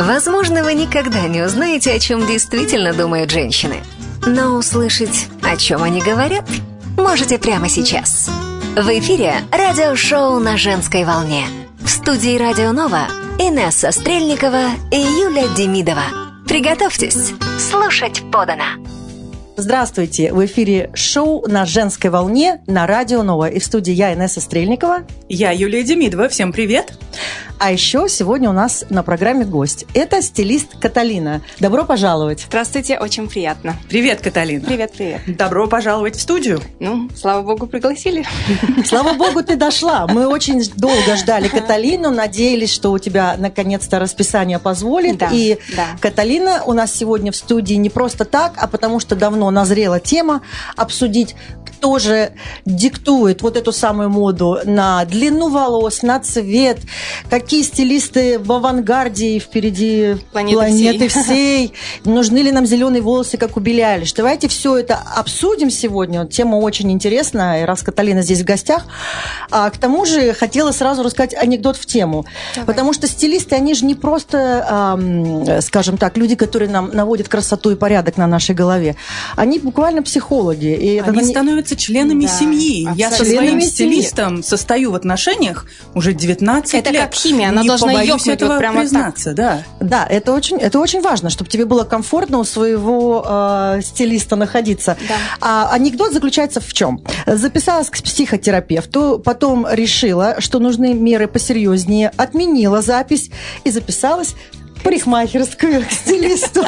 Возможно, вы никогда не узнаете, о чем действительно думают женщины. Но услышать, о чем они говорят, можете прямо сейчас. В эфире радиошоу «На женской волне». В студии «Радио Нова» Инесса Стрельникова и Юля Демидова. Приготовьтесь, слушать подано. Здравствуйте! В эфире шоу «На женской волне» на Радио Нова. И в студии я, Инесса Стрельникова. Я, Юлия Демидова. Всем привет! А еще сегодня у нас на программе гость. Это стилист Каталина. Добро пожаловать! Здравствуйте, очень приятно. Привет, Каталина! Привет. Добро пожаловать в студию! Слава богу, пригласили. Слава богу, ты дошла. Мы очень долго ждали Каталину, надеялись, что у тебя наконец-то расписание позволит. Да. Каталина у нас сегодня в студии не просто так, а потому что давно назрела тема обсудить, кто же диктует вот эту самую моду на длину волос, на цвет, какие стилисты в авангарде и впереди планеты всей. Нужны ли нам зеленые волосы, как у Билли Айлиш? Давайте все это обсудим сегодня. Тема очень интересная, раз Каталина здесь в гостях. А к тому же хотела сразу рассказать анекдот в тему. Давай. Потому что стилисты, они же не просто, скажем так, люди, которые нам наводят красоту и порядок на нашей голове. Они буквально психологи. И они становятся членами семьи. Абсолютно. Я со своим стилистом состою в отношениях уже 19 лет. Это как химия, она должна ёкнуть вот прямо признаться, так. Да, это очень важно, чтобы тебе было комфортно у своего стилиста находиться. Да. А анекдот заключается в чем? Записалась к психотерапевту, потом решила, что нужны меры посерьезнее, отменила запись и записалась в парикмахерскую к стилисту.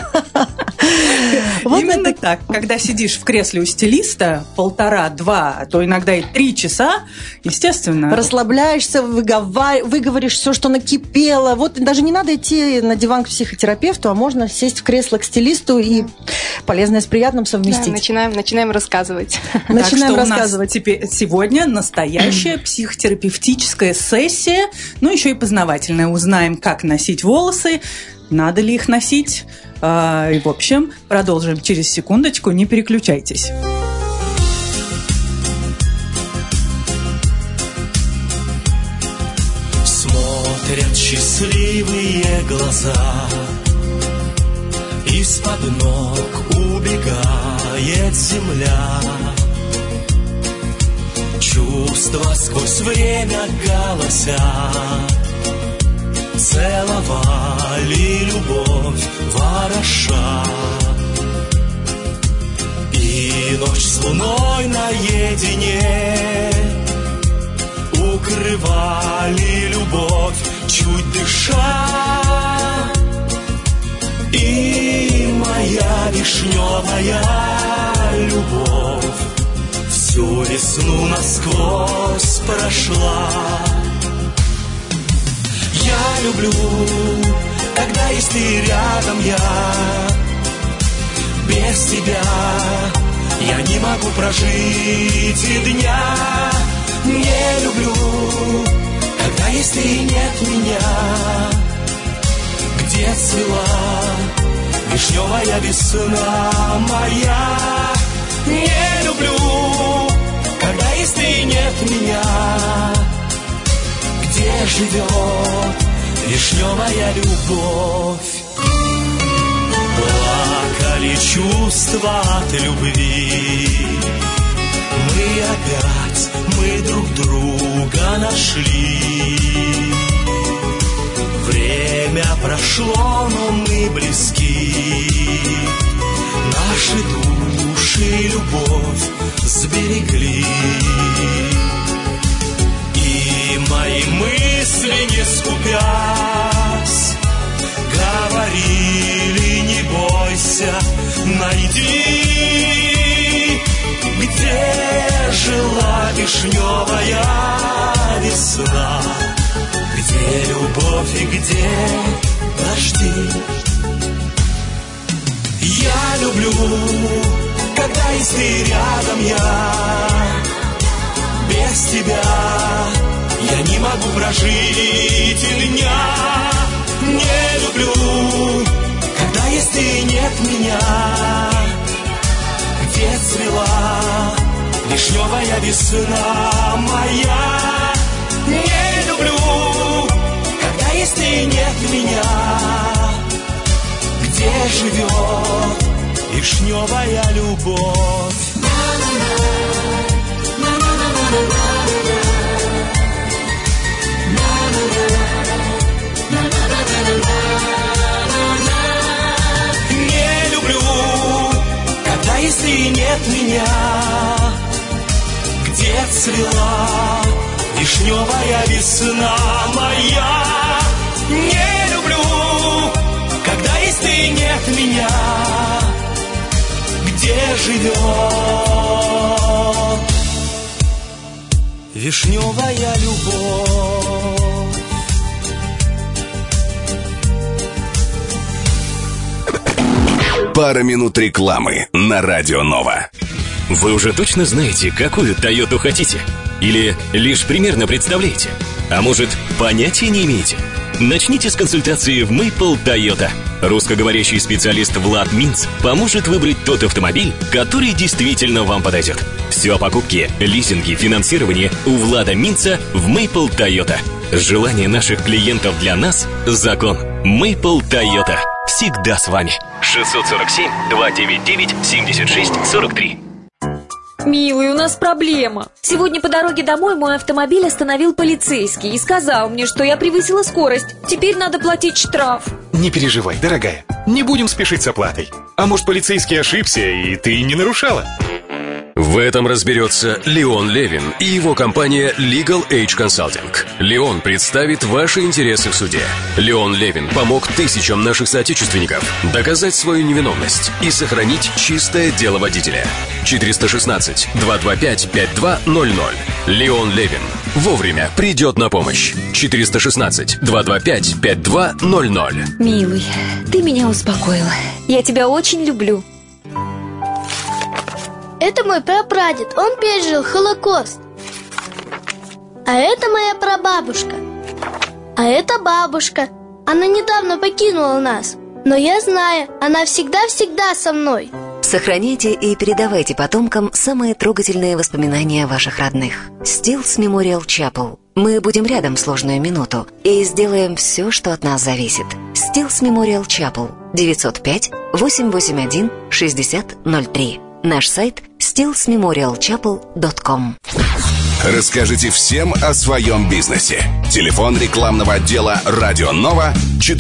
Именно так. Когда сидишь в кресле у стилиста 1,5-2, то иногда и 3 часа, естественно. Расслабляешься, выговоришь все, что накипело. Вот даже не надо идти на диван к психотерапевту, а можно сесть в кресло к стилисту и полезное с приятным совместить. Да, начинаем рассказывать. Начинаем так что рассказывать. У нас сегодня настоящая психотерапевтическая сессия, еще и познавательная. Узнаем, как носить волосы, надо ли их носить. И, в общем, продолжим через секундочку, не переключайтесь. Смотрят счастливые глаза, из-под ног убегает земля. Чувства сквозь время голосят, целовали любовь вороша. И ночь с луной наедине укрывали любовь, чуть дыша. И моя вишневая любовь всю весну насквозь прошла. Я люблю, когда есть ты рядом, я без тебя я не могу прожить и дня. Не люблю, когда есть ты и нет меня. Где цвела вишневая весна моя. Не люблю, когда есть ты и нет меня. Где живет вишневая любовь? Плакали чувства от любви. Мы друг друга нашли. Время прошло, но мы близки. Наши души любовь сберегли. Мои мысли, не скупясь, говорили: не бойся, найди, где жила вишневая весна, где любовь и где дожди. Я люблю, когда есть ты рядом, я без тебя я не могу прожить и дня. Не люблю, когда есть ты и нет меня. Где цвела вишневая весна моя. Не люблю, когда есть ты и нет меня. живет вишневая любовь. Не люблю, когда если нет меня, где цвела вишневая весна моя. Не люблю, когда если нет меня, где живет вишневая любовь. Пара минут рекламы на Радио Нова. Вы уже точно знаете, какую Тойоту хотите? Или лишь примерно представляете? А может, понятия не имеете? Начните с консультации в Maple Toyota. Русскоговорящий специалист Влад Минц поможет выбрать тот автомобиль, который действительно вам подойдет. Все о покупке, лизинге, финансировании у Влада Минца в Maple Toyota. Желание наших клиентов для нас – закон. Maple Toyota. Всегда с вами. 647-299-76-43. Милый, у нас проблема. Сегодня по дороге домой мой автомобиль остановил полицейский и сказал мне, что я превысила скорость. Теперь надо платить штраф. Не переживай, дорогая. Не будем спешить с оплатой. А может, полицейский ошибся, и ты не нарушала? В этом разберется Леон Левин и его компания Legal Age Consulting. Леон представит ваши интересы в суде. Леон Левин помог тысячам наших соотечественников доказать свою невиновность и сохранить чистое дело водителя. 416-225-5200. Леон Левин вовремя придет на помощь. 416-225-5200. Милый, ты меня успокоила. Я тебя очень люблю. Это мой прапрадед, он пережил Холокост. А это моя прабабушка. А это бабушка. Она недавно покинула нас. Но я знаю, она всегда-всегда со мной. Сохраняйте и передавайте потомкам самые трогательные воспоминания ваших родных. Stills Memorial Chapel. Мы будем рядом в сложную минуту и сделаем все, что от нас зависит. Stills Memorial Chapel. 905-881-6003. Наш сайт stillsmemorialchapel.com. Расскажите всем о своем бизнесе. Телефон рекламного отдела Радио Нова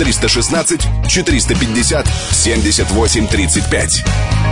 416-450-78-35.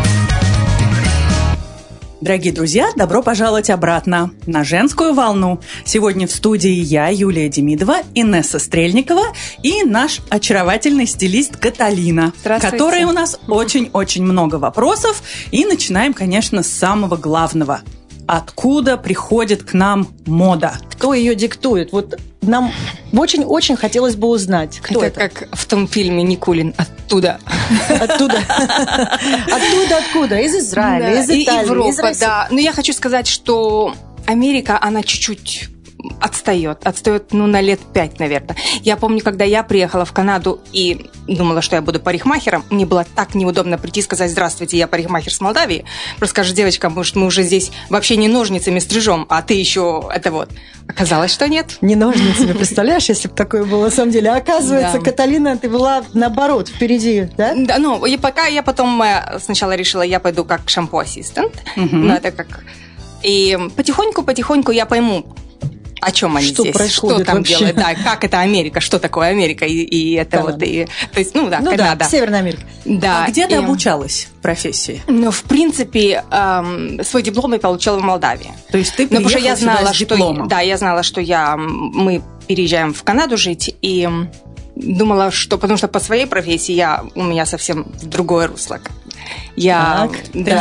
Дорогие друзья, добро пожаловать обратно на женскую волну. Сегодня в студии я, Юлия Демидова, Инесса Стрельникова и наш очаровательный стилист Каталина, которой у нас очень-очень много вопросов. И начинаем, конечно, с самого главного. Откуда приходит к нам мода? Кто ее диктует? Вот нам очень-очень хотелось бы узнать, кто это. Как в том фильме Никулин «Оттуда». Оттуда? Откуда? Из Израиля, из Италии, Европа, из России. да. Но я хочу сказать, что Америка, она чуть-чуть отстает, на лет 5, наверное. Я помню, когда я приехала в Канаду и думала, что я буду парикмахером, мне было так неудобно прийти и сказать: здравствуйте, я парикмахер с Молдавии. Просто скажет: девочка, может, мы уже здесь вообще не ножницами стрижем, а ты еще это вот. Оказалось, что нет. Не ножницами, представляешь, если бы такое было на самом деле. Оказывается, да. Каталина, ты была наоборот, впереди, да? Да, ну, и пока я потом сначала решила, я пойду как шампу-ассистент. Ну, это как... И потихоньку я пойму, о чем они что здесь, происходит что там вообще? делают, да, как это Америка, что такое Америка, и это Канада. Вот, и, то есть, Канада. Северная Америка. Да, а где ты обучалась профессии? Ну, в принципе, свой диплом я получила в Молдавии. То есть ты приехала я знала, сюда с дипломом? Да, я знала, что мы переезжаем в Канаду жить, и думала, что, потому что по своей профессии у меня совсем другое русло. Я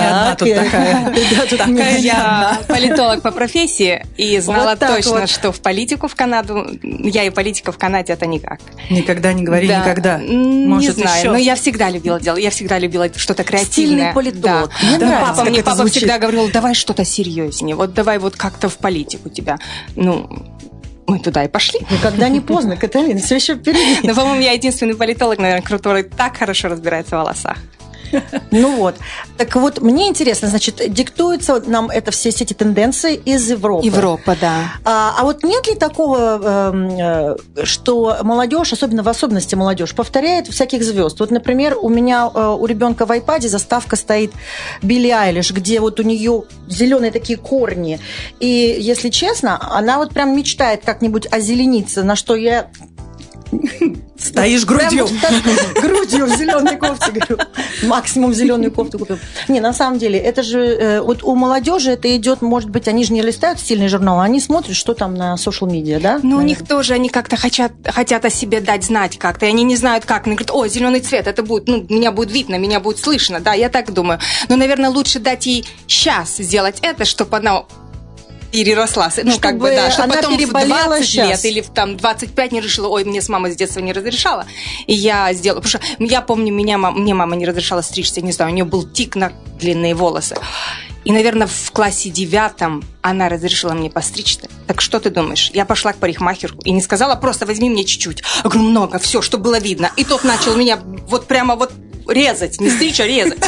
политолог по профессии и знала точно, что в политику в Канаду, я и политика в Канаде, это никак. Никогда не говори никогда. Не знаю, но я всегда любила делать, я всегда любила что-то креативное. Стильный политолог. Мне папа всегда говорил: давай что-то серьезнее, вот давай вот как-то в политику тебя, мы туда и пошли. Никогда не поздно, Каталина, все еще впереди. Но, по-моему, я единственный политолог, наверное, который так хорошо разбирается в волосах. Ну вот. Так вот, мне интересно, значит, диктуются нам это все эти тенденции из Европы. Европа, да. А вот нет ли такого, что молодежь, особенно в особенности молодежь, повторяет всяких звезд? Вот, например, у меня у ребенка в айпаде заставка стоит Билли Айлиш, где вот у нее зеленые такие корни. И, если честно, она вот прям мечтает как-нибудь озелениться, на что я... Стоишь грудью. Грудью в зеленой кофте, говорю. Максимум зеленую кофту купил. Не, на самом деле, это же вот у молодежи это идет, может быть, они же не листают стильный журнал, они смотрят, что там на social media, да? Ну, у них тоже, они как-то хотят о себе дать знать как-то, и они не знают как. Они говорят, о, зеленый цвет, это будет, ну, меня будет видно, меня будет слышно, да, я так думаю. Но, наверное, лучше дать ей сейчас сделать это, чтобы она... переросла, ну, чтобы как бы, да, чтобы она потом в 20 сейчас. лет или в там 25 не решила, ой, мне с мамой с детства не разрешала, и я сделала, потому что я помню, мне мама не разрешала стричься, не знаю, у нее был тик на длинные волосы, и, наверное, в классе 9 она разрешила мне постричься. Так что ты думаешь? Я пошла к парикмахеру и не сказала, просто возьми мне чуть-чуть, я говорю, много, все, чтобы было видно, и тот начал меня вот прямо вот резать, не стричь, а резать.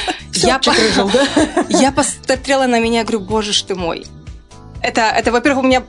Я посмотрела на меня, говорю, боже ж ты мой. Это, во-первых, у меня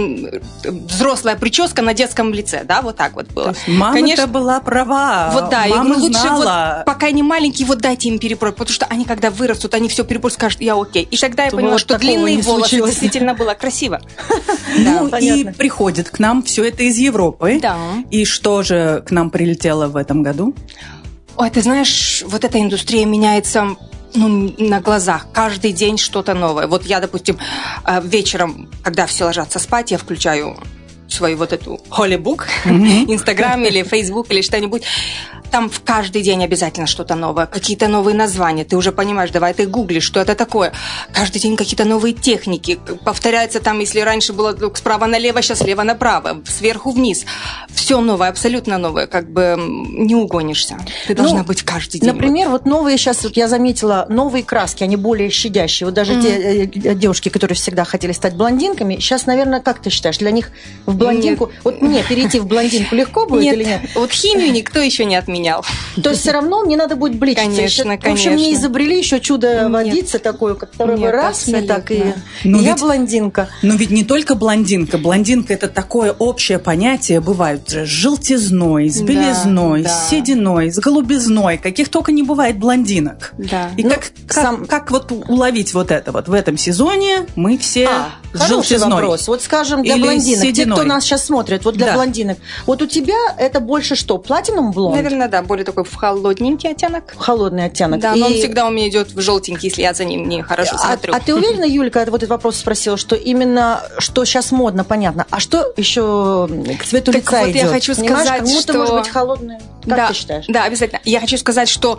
взрослая прическа на детском лице, да, вот так вот было. Мама-то была права. Вот да, мама и лучше знала. Вот, пока они маленькие, вот дайте им перепробовать, потому что они, когда вырастут, они все перепробуют, скажут, я окей. И тогда я поняла, что длинные волосы действительно было красиво. Ну, и приходит к нам все это из Европы. Да. И что же к нам прилетело в этом году? Ой, ты знаешь, вот эта индустрия меняется... Ну, на глазах. Каждый день что-то новое. Вот я, допустим, вечером, когда все ложатся спать, я включаю свою вот эту Hollybook, Инстаграм или Фейсбук или что-нибудь. Там в каждый день обязательно что-то новое, какие-то новые названия. Ты уже понимаешь, давай ты гуглишь, что это такое. Каждый день какие-то новые техники. Повторяется там, если раньше было справа налево, сейчас слева направо, сверху вниз. Все новое, абсолютно новое. Как бы не угонишься. Ты должна быть каждый день. Например, вот новые сейчас, вот я заметила, новые краски, они более щадящие. Вот даже те девушки, которые всегда хотели стать блондинками, сейчас, наверное, как ты считаешь, для них в блондинку... Нет. Вот мне перейти в блондинку легко будет или нет? Вот химию никто еще не отменял. То есть все равно мне надо будет бличиться. Конечно, В общем, не изобрели еще чудо водицы такое, как второй раз мне так и... Я блондинка. Но ведь не только блондинка. Блондинка – это такое общее понятие. Бывают же с желтизной, с белизной, с сединой, с голубизной. Каких только не бывает блондинок. Да. И как вот уловить вот это вот? В этом сезоне мы все с желтизной. Вопрос. Вот скажем, для блондинок, те, кто нас сейчас смотрит, вот для блондинок, вот у тебя это больше что? Платинум блонд? Наверное, да, более такой холодненький оттенок. Холодный оттенок. Да, но он всегда у меня идет в желтенький, если я за ним не хорошо смотрю. А ты уверена, Юлька, вот этот вопрос спросила, что именно, что сейчас модно, понятно, а что еще к цвету лица вот идет? Я хочу сказать, кому-то что... может быть холодное. Как ты считаешь? Да, обязательно. Я хочу сказать, что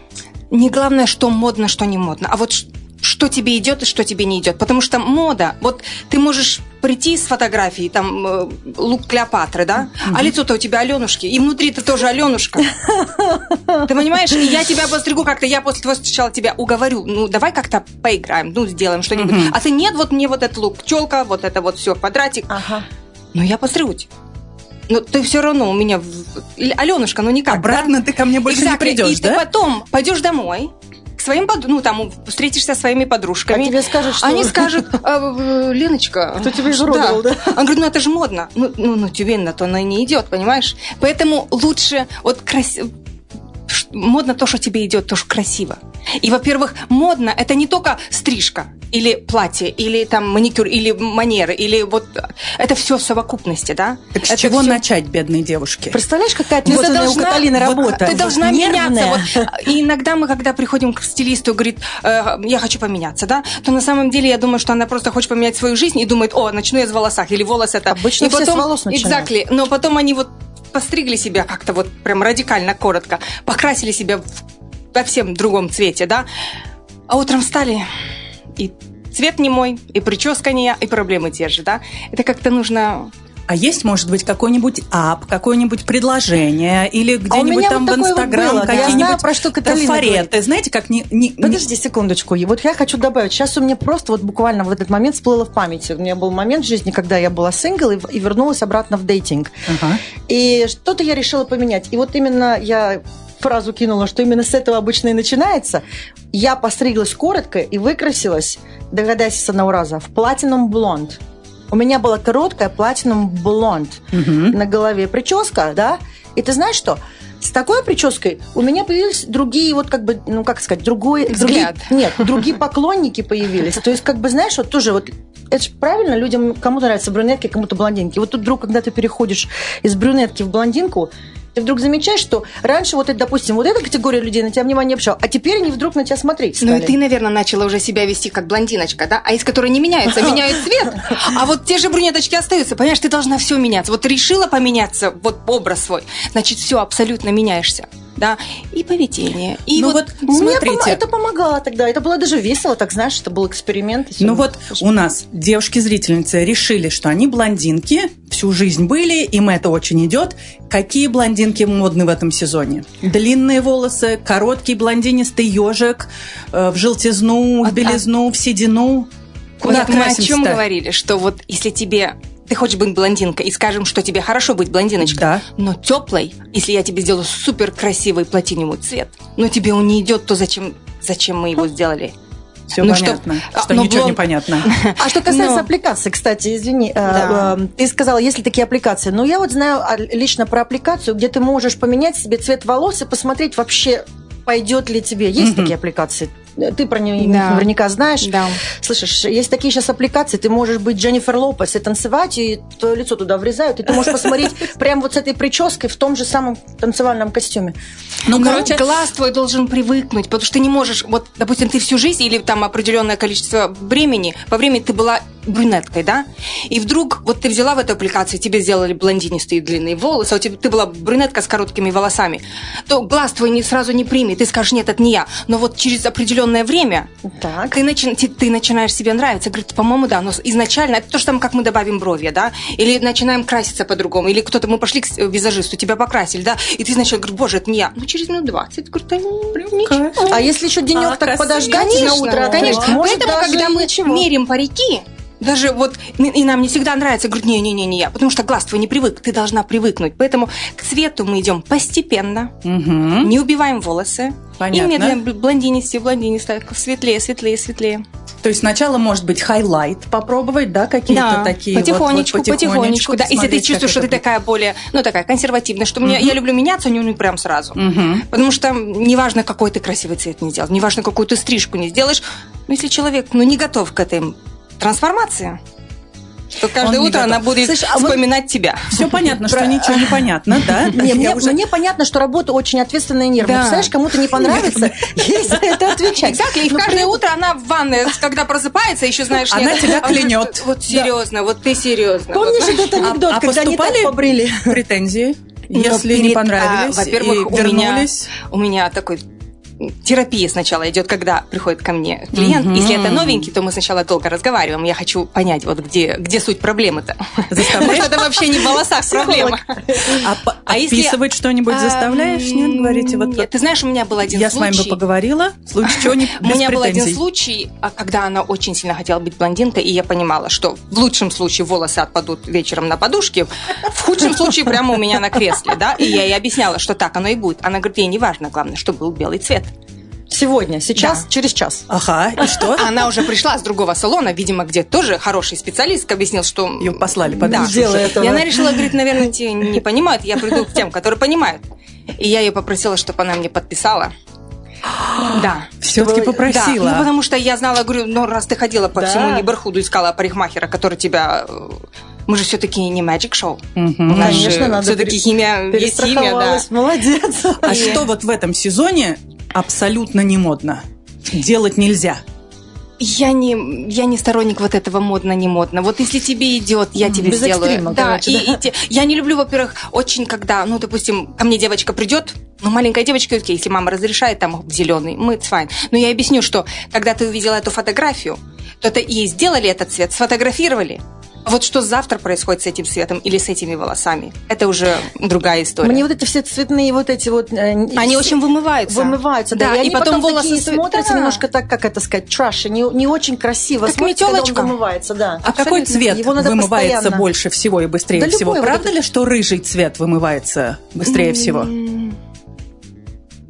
не главное, что модно, что не модно, а вот что тебе идет и что тебе не идет. Потому что мода, вот ты можешь прийти с фотографией, там, лук Клеопатры, да? А лицо-то у тебя Аленушки, и внутри ты тоже Аленушка. Ты понимаешь? И я тебя постригу как-то, я после того сначала тебя уговорю, ну, давай как-то поиграем, ну, сделаем что-нибудь. А ты нет, вот мне вот этот лук, челка, вот это вот все, квадратик. Ну, я постригу тебя. Но ты все равно у меня... Аленушка, ну никак. Обратно ты ко мне больше не придешь, да? И ты потом пойдешь домой, к своим, ну, там, встретишься со своими подружками. А тебе скажут, что... Они скажут, Леночка... Кто тебя изуродовал, да? Он говорит, ну, это же модно. Ну, тебе на то не идет, понимаешь? Поэтому лучше вот модно то, что тебе идет, то, что красиво. И, во-первых, модно – это не только стрижка или платье, или там маникюр, или манеры, или вот это все в совокупности, да? Так с чего начать, бедной девушке? Представляешь, какая ответственная у Каталины работа? Ты должна меняться. Вот. И иногда мы, когда приходим к стилисту, говорит, я хочу поменяться, да? То на самом деле я думаю, что она просто хочет поменять свою жизнь и думает, начну я с волосах, или волос это... Обычно все с волос начинают. Exactly. Но потом они вот постригли себя как-то вот прям радикально коротко, покрасили себя во всем другом цвете, да, а утром встали, и цвет не мой, и прическа не я, и проблемы те же, да, это как-то нужно... А есть, может быть, какой-нибудь ап, какое-нибудь предложение, или где-нибудь там вот в Инстаграм вот какие-нибудь трафареты, знаете, как Подожди секундочку, вот я хочу добавить, сейчас у меня просто вот буквально в этот момент всплыло в памяти, у меня был момент в жизни, когда я была сингл и вернулась обратно в дейтинг, и что-то я решила поменять, и вот именно я фразу кинула, что именно с этого обычно и начинается. Я постриглась коротко и выкрасилась, догадайся с одного раза, в платинум блонд. У меня была короткая платинум блонд на голове. Прическа, да? И ты знаешь что? С такой прической у меня появились другие, вот как бы, ну как сказать, взгляд. Другие поклонники появились. То есть, как бы, знаешь, вот тоже вот это же правильно, людям кому-то нравятся брюнетки, кому-то блондинки. Вот тут вдруг, когда ты переходишь из брюнетки в блондинку, ты вдруг замечаешь, что раньше вот это, допустим, вот эта категория людей на тебя внимание не обращала, а теперь они вдруг на тебя смотреть стали. Ну и ты, наверное, начала уже себя вести как блондиночка, да? А из которой не меняются, меняют цвет. А вот те же брюнеточки остаются. Понимаешь, ты должна все меняться. Вот решила поменяться, вот образ свой, значит, все абсолютно меняешься. Да, и поведение. И ну вот смотрите. Это помогало тогда. Это было даже весело, так знаешь, это был эксперимент. Ну вот у нас девушки-зрительницы решили, что они блондинки, всю жизнь были, им это очень идет. Какие блондинки модны в этом сезоне? Длинные волосы, короткий блондинистый ежик, в желтизну, в белизну, в седину. Куда вот мы о чем говорили, что вот если тебе... Ты хочешь быть блондинкой, и скажем, что тебе хорошо быть блондиночкой, да. Но теплой, если я тебе сделаю супер красивый платиниевый цвет, но тебе он не идет, то зачем мы его сделали? Все понятно, что ничего не понятно. А что касается аппликации, кстати, извини, ты сказала, есть ли такие аппликации. Но я вот знаю лично про аппликацию, где ты можешь поменять себе цвет волос и посмотреть вообще, пойдет ли тебе. Есть такие аппликации? Ты про нее наверняка знаешь. Да. Слышишь, есть такие сейчас аппликации, ты можешь быть Дженнифер Лопес и танцевать, и твое лицо туда врезают, и ты можешь посмотреть прямо вот с этой прической в том же самом танцевальном костюме. Ну, короче, глаз твой должен привыкнуть, потому что ты не можешь, вот, допустим, ты всю жизнь или там определенное количество времени, по времени ты была брюнеткой, да, и вдруг вот ты взяла в эту аппликацию, тебе сделали блондинистые длинные волосы, а ты была брюнетка с короткими волосами, то глаз твой сразу не примет, ты скажешь, нет, это не я, но вот через определенное время ты начинаешь себе нравиться, говорит, по-моему, да, но изначально это то же самое, как мы добавим брови, да, или начинаем краситься по-другому, или кто-то, мы пошли к визажисту, тебя покрасили, да, и ты сначала говоришь, боже, это не я, ну через минут 20, говорит, ничего. А если еще денек так подождать, конечно, на утро, конечно, поэтому, когда мы ничего. мерим парики, даже вот, и нам не всегда нравится, говорит, не я, потому что глаз твой не привык, ты должна привыкнуть. Поэтому к цвету мы идем постепенно, не убиваем волосы. Понятно. И медленно блондинистая, светлее. То есть сначала, может быть, хайлайт попробовать, да, какие-то такие потихонечку, да. Если ты чувствуешь, что ты это... такая более, такая консервативная, что я люблю меняться, не прям сразу. Потому что неважно, какой ты красивый цвет не сделал, неважно, какую ты стрижку не сделаешь, но если человек, не готов к этой трансформации, то каждое утро она будет вспоминать тебя. Все понятно, что ничего не понятно, да? Мне понятно, что работа очень ответственная и нервная. Представляешь, кому-то не понравится, ей за это отвечать. И каждое утро она в ванной, когда просыпается, еще знаешь, она тебя клянет. Вот серьезно, вот ты серьезно. Помнишь этот анекдот, когда они так побрили? Претензии, если не понравились и вернулись? У меня такой... Терапия сначала идет, когда приходит ко мне клиент. Если это новенький, то мы сначала долго разговариваем. Я хочу понять, вот где суть проблемы-то. Может, это вообще не в волосах проблема. А описывать что-нибудь заставляешь? Нет, говорите, вот. Ты знаешь, у меня был один случай. Я с вами бы поговорила, в случае чего не без претензий. У меня был один случай, когда она очень сильно хотела быть блондинкой, и я понимала, что в лучшем случае волосы отпадут вечером на подушке, в худшем случае прямо у меня на кресле, да, и я ей объясняла, что так оно и будет. Она говорит, ей не важно, главное, чтобы был белый цвет. Сегодня, сейчас, да. Через час. Ага, и что? Она уже пришла с другого салона, видимо, где тоже хороший специалист объяснил, что... Ее послали подальше. Да, и она решила, говорит, наверное, те не понимают, я приду к тем, которые понимают. И я ее попросила, чтобы она мне подписала. Да. Все-таки попросила. Да, потому что я знала, говорю, раз ты ходила по всему Нейборхуду, искала парикмахера, который тебя... Мы же все-таки не Magic Show. Конечно, надо. Все-таки химия, есть химия, да. Молодец. А что вот в этом сезоне абсолютно не модно? Делать нельзя. Я не сторонник вот этого модно-не модно. Вот если тебе идет, я тебе без сделаю. Экстрима, да, короче, я не люблю, во-первых, очень, когда, допустим, ко мне девочка придет, маленькая девочка, окей, если мама разрешает, там в зеленый, it's fine. Но я объясню, что когда ты увидела эту фотографию, то это ей сделали этот цвет, сфотографировали. Вот что завтра происходит с этим цветом или с этими волосами, это уже другая история. Мне вот эти все цветные вот эти вот... Они очень вымываются. Вымываются, да. И потом волосы смотрятся немножко так, как это сказать, траши, не очень красиво. Как метелочка. Вымывается, да. А какой цвет вымывается больше всего и быстрее всего? Правда ли, что рыжий цвет вымывается быстрее всего?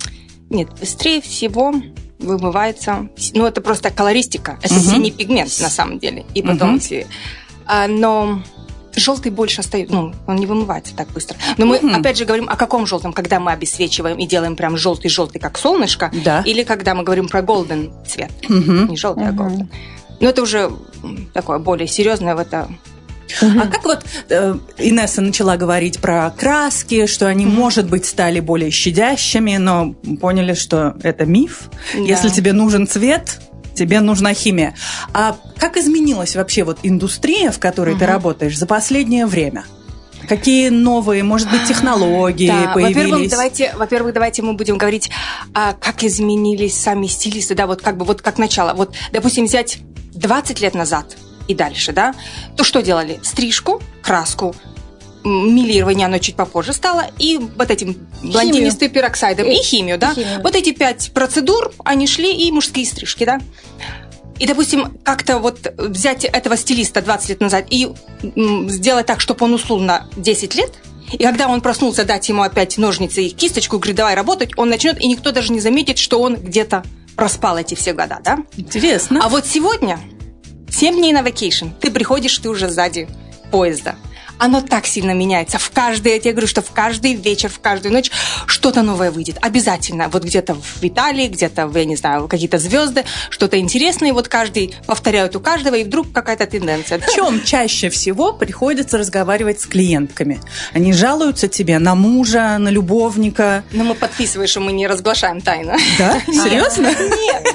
Нет, быстрее всего вымывается... Ну, это просто колористика. Это синий пигмент, на самом деле. И потом, если... но желтый больше остается... Ну, он не вымывается так быстро. Но мы, опять же, говорим о каком желтом? Когда мы обесцвечиваем и делаем прям желтый-желтый, как солнышко. Да. Или когда мы говорим про golden цвет. Не желтый, а golden. Но это уже такое более серьезное в это... А как вот Инесса начала говорить про краски, что они, может быть, стали более щадящими, но поняли, что это миф. Да. Если тебе нужен цвет, тебе нужна химия. А как изменилась вообще вот индустрия, в которой ты работаешь за последнее время? Какие новые, может быть, технологии появились? Во-первых, давайте мы будем говорить, как изменились сами стилисты, да, вот как бы вот как начало. Вот, допустим, взять 20 лет назад и дальше, да, то что делали? Стрижку, краску, мелирование, оно чуть попозже стало, и вот этим блондинистым пероксидом, и химию, да. Химию. Вот эти 5 процедур, они шли, и мужские стрижки, да. И, допустим, как-то вот взять этого стилиста 20 лет назад и сделать так, чтобы он уснул на 10 лет, и когда он проснулся, дать ему опять ножницы и кисточку, говорит, давай работать, он начнет, и никто даже не заметит, что он где-то проспал эти все года, да. Интересно. А вот сегодня... 7 дней на вакейшн, ты приходишь, ты уже сзади поезда. Оно так сильно меняется. Я тебе говорю, что в каждый вечер, в каждую ночь что-то новое выйдет. Обязательно. Вот где-то в Италии, где-то, я не знаю, какие-то звезды, что-то интересное. И вот каждый повторяют у каждого, и вдруг какая-то тенденция. В чем чаще всего приходится разговаривать с клиентками? Они жалуются тебе на мужа, на любовника? Но мы подписываем, что мы не разглашаем тайну. Да? Серьезно? Нет.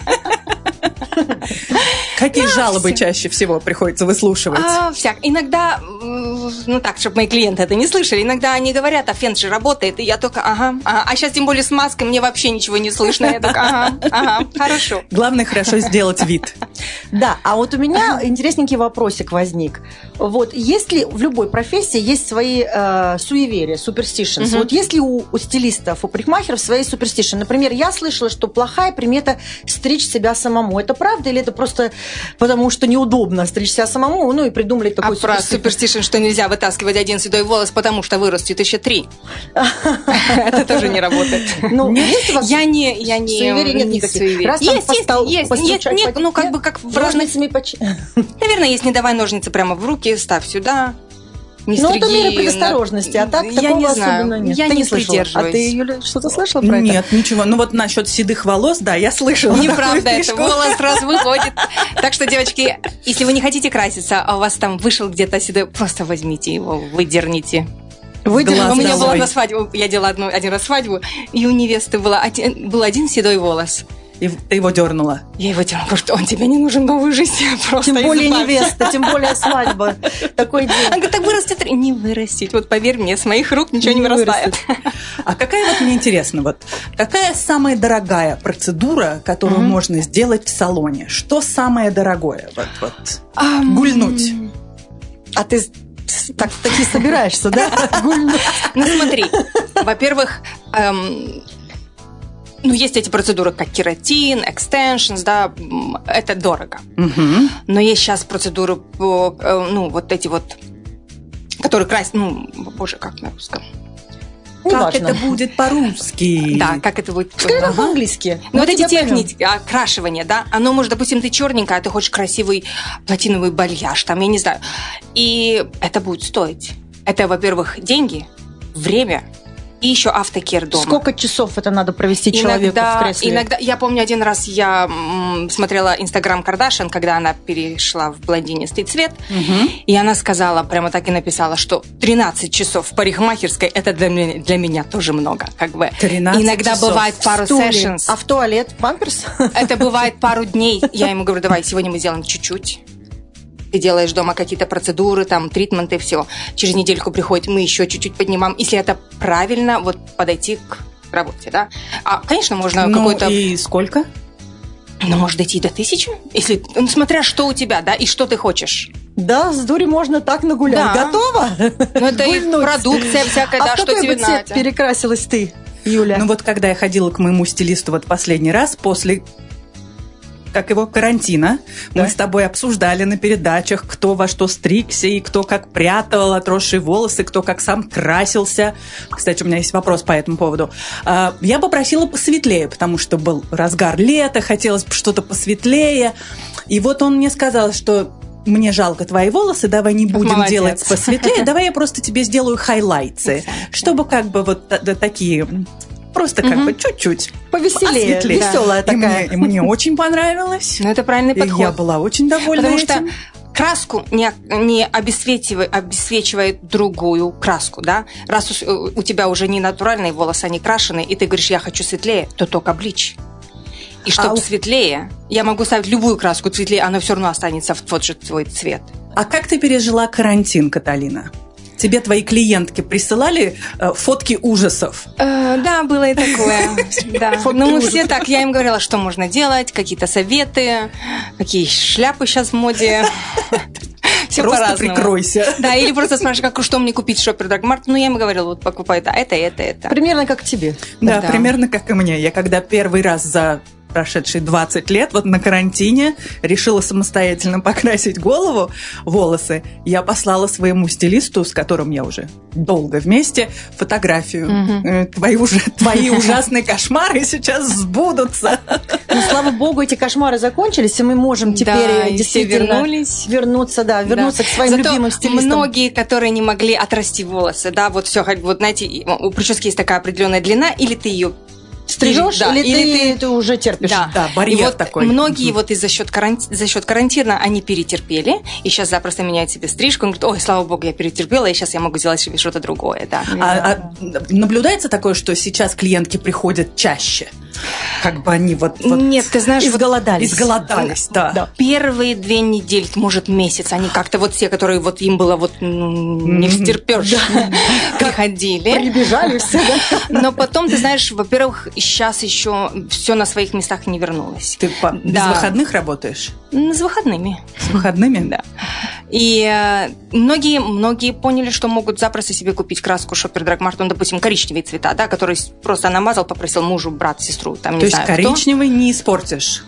Какие жалобы чаще всего приходится выслушивать? Иногда, ну так, чтобы мои клиенты это не слышали, иногда они говорят, а фен же работает, и я только, а сейчас тем более с маской мне вообще ничего не слышно, я только, хорошо. Главное, хорошо сделать вид. Да, а вот у меня интересненький вопросик возник. Вот, есть ли в любой профессии есть свои суеверия, superstitions? Вот есть ли у стилистов, у парикмахеров свои superstitions? Например, я слышала, что плохая примета стричь себя самому. Это правда или это просто потому, что неудобно стричь себя самому, ну и придумали такой superstition, что нельзя вытаскивать один седой волос, потому что вырастет еще 3. Это тоже не работает. Я не суеверий нет никаких. Есть, ну как бы как в разных... Наверное, есть не давай ножницы прямо в руки, ставь сюда. Не стриги. Ну, это меры предосторожности, а так я такого не особенно знаю. нет. Я Ты не слышала? придерживаюсь. А ты, Юля, что-то слышала про это? Нет, ничего. Ну вот насчет седых волос, да, я слышала. Неправда, это волос сразу выходит. Так что, девочки, если вы не хотите краситься, а у вас там вышел где-то седой, просто возьмите его, выдерните. У меня было на свадьбу, я делала один раз свадьбу, и у невесты был один седой волос. И ты его дернула. Я его дернула, потому что он тебе не нужен в новой жизни. Тем более невеста, тем более свадьба. Такой день. Она говорит, так вырастет. Не вырастет. Вот поверь мне, с моих рук ничего не вырастает. А какая вот мне интересно, вот какая самая дорогая процедура, которую можно сделать в салоне? Что самое дорогое? Вот гульнуть. А ты таки собираешься, да? Гульнуть. Ну смотри, во-первых, ну, есть эти процедуры, как кератин, экстеншнс, да, это дорого. Но есть сейчас процедуры, ну, вот эти вот, которые красят, ну, боже, как на русском? Как это будет по-русски? Да, как это будет? Скажи по-английски. Ну, вот эти техники окрашивания, да, оно может, допустим, ты черненькая, а ты хочешь красивый платиновый бальяж, там, я не знаю. И это будет стоить. Это, во-первых, деньги, время и еще автокер дома. Сколько часов это надо провести человеку в кресле? Иногда, я помню, один раз я смотрела Инстаграм Кардашьян, когда она перешла в блондинистый цвет, и она сказала, прямо так и написала, что 13 часов в парикмахерской, это для меня тоже много. Как бы. 13 иногда часов. Бывает пару сессионс. А в туалет памперс? Это бывает пару дней. Я ему говорю, давай, сегодня мы сделаем чуть-чуть. Ты делаешь дома какие-то процедуры, там, тритменты, все. Через недельку приходит, мы еще чуть-чуть поднимаем. Если это правильно, вот подойти к работе, да. А, конечно, можно какой-то... и сколько? Ну, может дойти и до 1000. Если, ну, смотря что у тебя, да, и что ты хочешь. Да, с дури можно так нагулять. Да. Готово? Ну, это и продукция всякая, да, что тебе надо. А в какой цвет перекрасилась ты, Юля? Ну, вот когда я ходила к моему стилисту вот последний раз, после карантина. Да. Мы с тобой обсуждали на передачах, кто во что стригся, и кто как прятал отросшие волосы, кто как сам красился. Кстати, у меня есть вопрос по этому поводу. Я попросила посветлее, потому что был разгар лета, хотелось бы что-то посветлее. И вот он мне сказал, что мне жалко твои волосы, давай не будем Молодец. делать посветлее, давай я просто тебе сделаю хайлайтсы, чтобы как бы вот такие... Просто как бы чуть-чуть Повеселее, осветлее. веселая такая. И мне очень понравилось. Но это правильный подход. И я была очень довольна Потому этим. что краску не обесцвечивает другую краску, да? Раз у тебя уже не натуральные волосы, они крашеные, и ты говоришь, я хочу светлее, то только блич. И чтобы светлее, я могу ставить любую краску светлее, она все равно останется в тот же твой цвет. А как ты пережила карантин, Каталина? Тебе твои клиентки присылали фотки ужасов? Да, было и такое. Да. Ну, мы все так. Я им говорила, что можно делать, какие-то советы, какие шляпы сейчас в моде. Все просто по-разному. Прикройся. Да, или просто спрашиваешь, что мне купить в Шоппер Драг Март. Ну, я им говорила, вот покупай это. Примерно как тебе. Да, примерно как и мне. Я когда первый раз за прошедшие 20 лет, вот на карантине, решила самостоятельно покрасить волосы, я послала своему стилисту, с которым я уже долго вместе, фотографию. Твои ужасные кошмары сейчас сбудутся. Ну, слава богу, эти кошмары закончились, и мы можем теперь действительно вернуться к своим любимым стилистам. Многие, которые не могли отрасти волосы, да, вот все, вот знаете, у прически есть такая определенная длина, или ты ее стрижешь, да, или ты уже терпишь? Да, барьер вот такой. Многие вот за счет карантина они перетерпели, и сейчас запросто меняют себе стрижку. Он говорит, ой, слава богу, я перетерпела, и сейчас я могу сделать себе что-то другое. Да. Наблюдается такое, что сейчас клиентки приходят чаще? Как бы они Нет, ты знаешь, изголодались, да. Первые 2 недели, может, месяц, они как-то вот те, которые вот им было вот не втерпёшь, приходили. Прибежали все, да? Но потом, ты знаешь, во-первых, сейчас еще все на своих местах не вернулось. Ты без выходных работаешь? С выходными. С выходными? Да. И многие поняли, что могут запросто себе купить краску Шоппер Драг Март, допустим, коричневые цвета, да, который просто намазал, попросил мужу, брат, сестру, там, не знаю, кто. То есть коричневый не испортишь?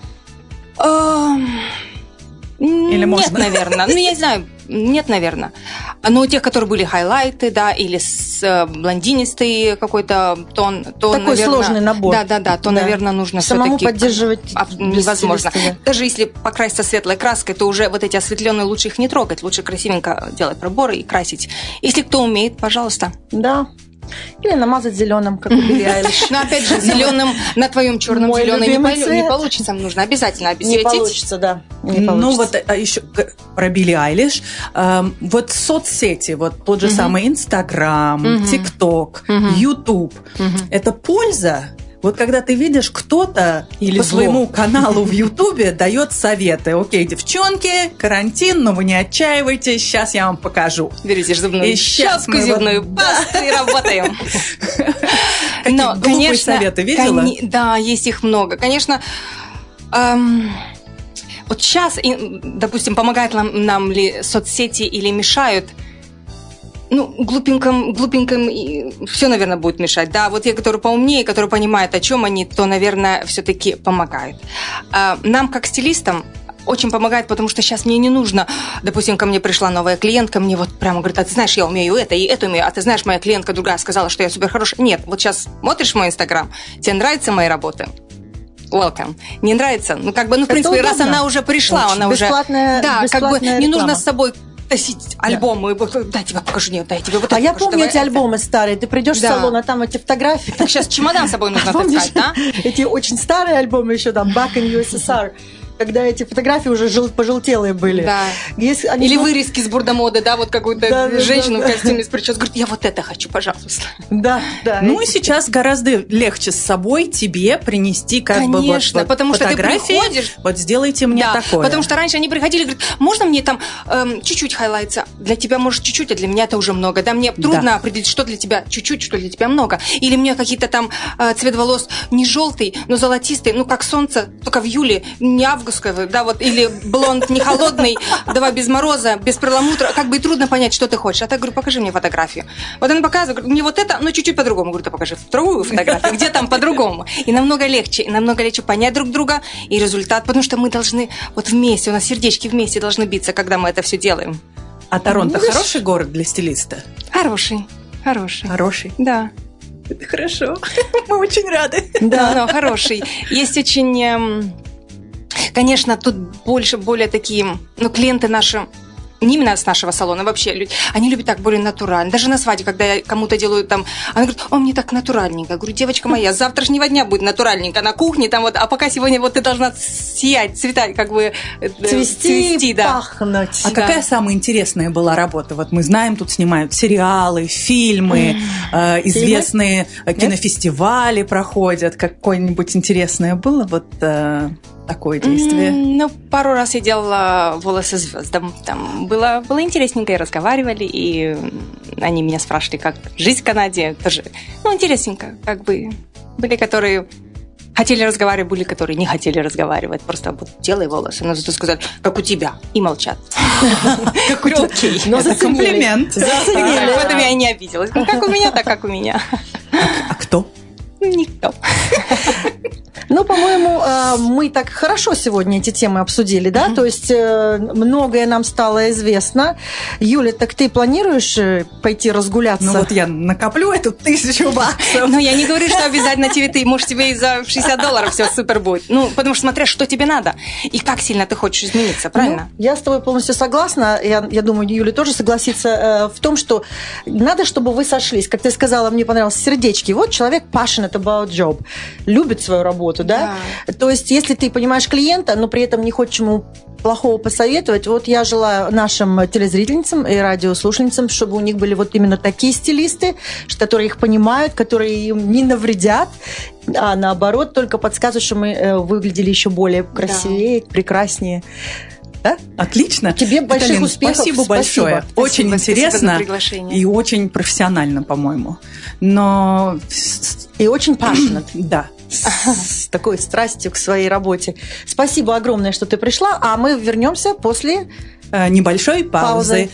Или можно? Нет, наверное. Ну, я не знаю. Нет, наверное. Но у тех, которые были хайлайты, да, или блондинистый какой-то тон, такой наверное, сложный набор. Да, то, наверное, нужно самому все-таки поддерживать невозможно. Да. Даже если покраситься светлой краской, то уже вот эти осветленные лучше их не трогать, лучше красивенько делать проборы и красить. Если кто умеет, пожалуйста. Да. Или намазать зеленым, как у Билли Айлиш. Но опять же, зеленым на твоем черном зеленый не получится. Нужно обязательно обесцветить. Не получится, да. Ну вот еще про Билли Айлиш. Вот соцсети, вот тот же самый Инстаграм, ТикТок, Ютуб. Это польза? Вот когда ты видишь, кто-то по своему каналу в Ютубе дает советы. Окей, девчонки, карантин, но вы не отчаивайтесь, сейчас я вам покажу. Берите зубную щетку, зубную пасту и работаем. Какие глупые советы видела? Да, есть их много. Конечно, вот сейчас, допустим, помогают нам ли соцсети или мешают? Ну, глупеньким все, наверное, будет мешать. Да, вот те, которые поумнее, которые понимают, о чем они, то, наверное, все-таки помогают. Нам, как стилистам, очень помогает, потому что сейчас мне не нужно, допустим, ко мне пришла новая клиентка, мне вот прямо говорит, а ты знаешь, я умею это и это умею, а ты знаешь, моя клиентка другая сказала, что я супер хорошая. Нет, вот сейчас смотришь мой Инстаграм, тебе нравятся мои работы? Welcome. Не нравится? Ну, как бы, в принципе, удобно. Раз она уже пришла, очень она уже... Да, как бы не нужно с собой тащить альбомы. Дай тебе покажу, нет, дай тебе вот это. А я помню эти альбомы старые. Ты придешь в салон, а там эти фотографии. Так сейчас чемодан с собой нужно таскать, да? Эти очень старые альбомы еще там, Back in USSR. Когда эти фотографии уже пожелтелые были. Да. Или вырезки с бурдомоды, да, вот какую-то женщину в костюме с прической говорит, я вот это хочу, пожалуйста. Да. Ну и сейчас гораздо легче с собой тебе принести как бы вот потому что фотографии. Ты приходишь, вот сделайте мне такое. Потому что раньше они приходили и говорят, можно мне там чуть-чуть хайлайтса? для тебя может чуть-чуть, а для меня это уже много. Да, мне трудно определить, что для тебя чуть-чуть, что для тебя много. Или мне какие-то там цвет волос не желтый, но золотистый, ну как солнце, только в июле, не августовый, да, вот, или блонд не холодный, давай без мороза, без перламутра. Как бы и трудно понять, что ты хочешь. А так говорю, покажи мне фотографию. Вот она показывает, говорит, мне вот это, но чуть-чуть по-другому. Говорю, да покажи вторую фотографию, где там по-другому. И намного легче понять друг друга и результат, потому что мы должны вот вместе, у нас сердечки вместе должны биться, когда мы это все делаем. А Торонто хороший город для стилиста? Хороший. Хороший? Да. Это хорошо. Мы очень рады. Да, хороший. Есть очень... Конечно, тут более такие... Ну, клиенты наши... Не именно с нашего салона, вообще. Они любят так более натурально. Даже на свадьбе, когда я кому-то делаю там... Она говорит, мне так натуральненько. Я говорю, девочка моя, с завтрашнего дня будет натуральненько на кухне, там вот, а пока сегодня вот ты должна сиять, цветать, как бы... Цвести, да. пахнуть. А какая самая интересная была работа? Вот мы знаем, тут снимают сериалы, фильмы, известные кинофестивали проходят. Какое-нибудь интересное было вот... такое действие? Ну, пару раз я делала волосы звездам. Там было интересненько, и разговаривали, и они меня спрашивали, как жизнь в Канаде. Тоже, интересненько. Как бы были, которые хотели разговаривать, были, которые не хотели разговаривать. Просто вот делай волосы. Но зато сказали, как у тебя. И молчат. Как у тебя. Но это комплимент. Поэтому я и не обиделась. Как у меня, так как у меня. А кто? Никто. Ну, по-моему, мы так хорошо сегодня эти темы обсудили, да? То есть многое нам стало известно. Юля, так ты планируешь пойти разгуляться? Ну, вот я накоплю эту 1000 баксов. Но я не говорю, что обязательно ты, может, тебе и за $60 все супер будет. Ну, потому что смотря, что тебе надо и как сильно ты хочешь измениться, правильно? Ну, я с тобой полностью согласна. Я думаю, Юля тоже согласится в том, что надо, чтобы вы сошлись. Как ты сказала, мне понравилось сердечки. Вот человек passionate about job, любит свою работу, да? То есть, если ты понимаешь клиента, но при этом не хочешь ему плохого посоветовать, вот я желаю нашим телезрительницам и радиослушательницам, чтобы у них были вот именно такие стилисты, которые их понимают, которые им не навредят, а наоборот только подсказывают, что мы выглядели еще более красивее, прекраснее. Да? Отлично. Тебе больших Виталина, успехов. Спасибо большое. Очень интересно и очень профессионально, по-моему. Но... И очень passionate. Да. С такой страстью к своей работе. Спасибо огромное, что ты пришла, а мы вернемся после небольшой паузы.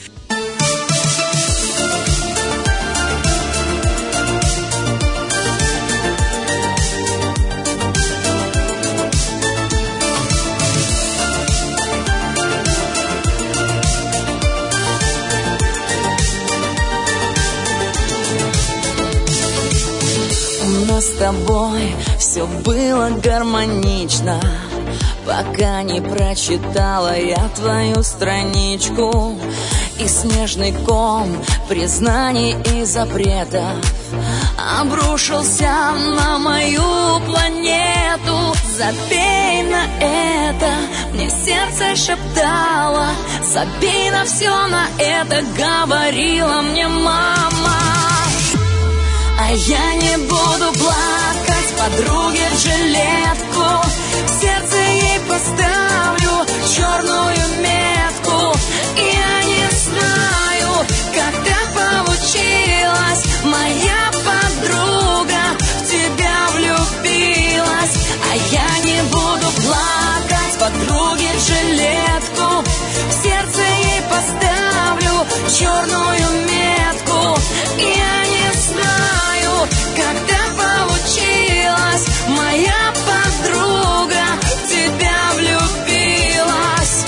С тобой все было гармонично, пока не прочитала я твою страничку. И снежный ком признаний и запретов обрушился на мою планету. Забей на это, мне сердце шептало, забей на все на это, говорила мне мама. А я не буду плакать подруге в жилетку, в сердце ей поставлю черную метку. И я не знаю, как так получилось, моя подруга в тебя влюбилась. А я не буду плакать подруге в жилетку, в сердце ей поставлю черную метку. И я не знаю, как так получилось, моя подруга в тебя влюбилась.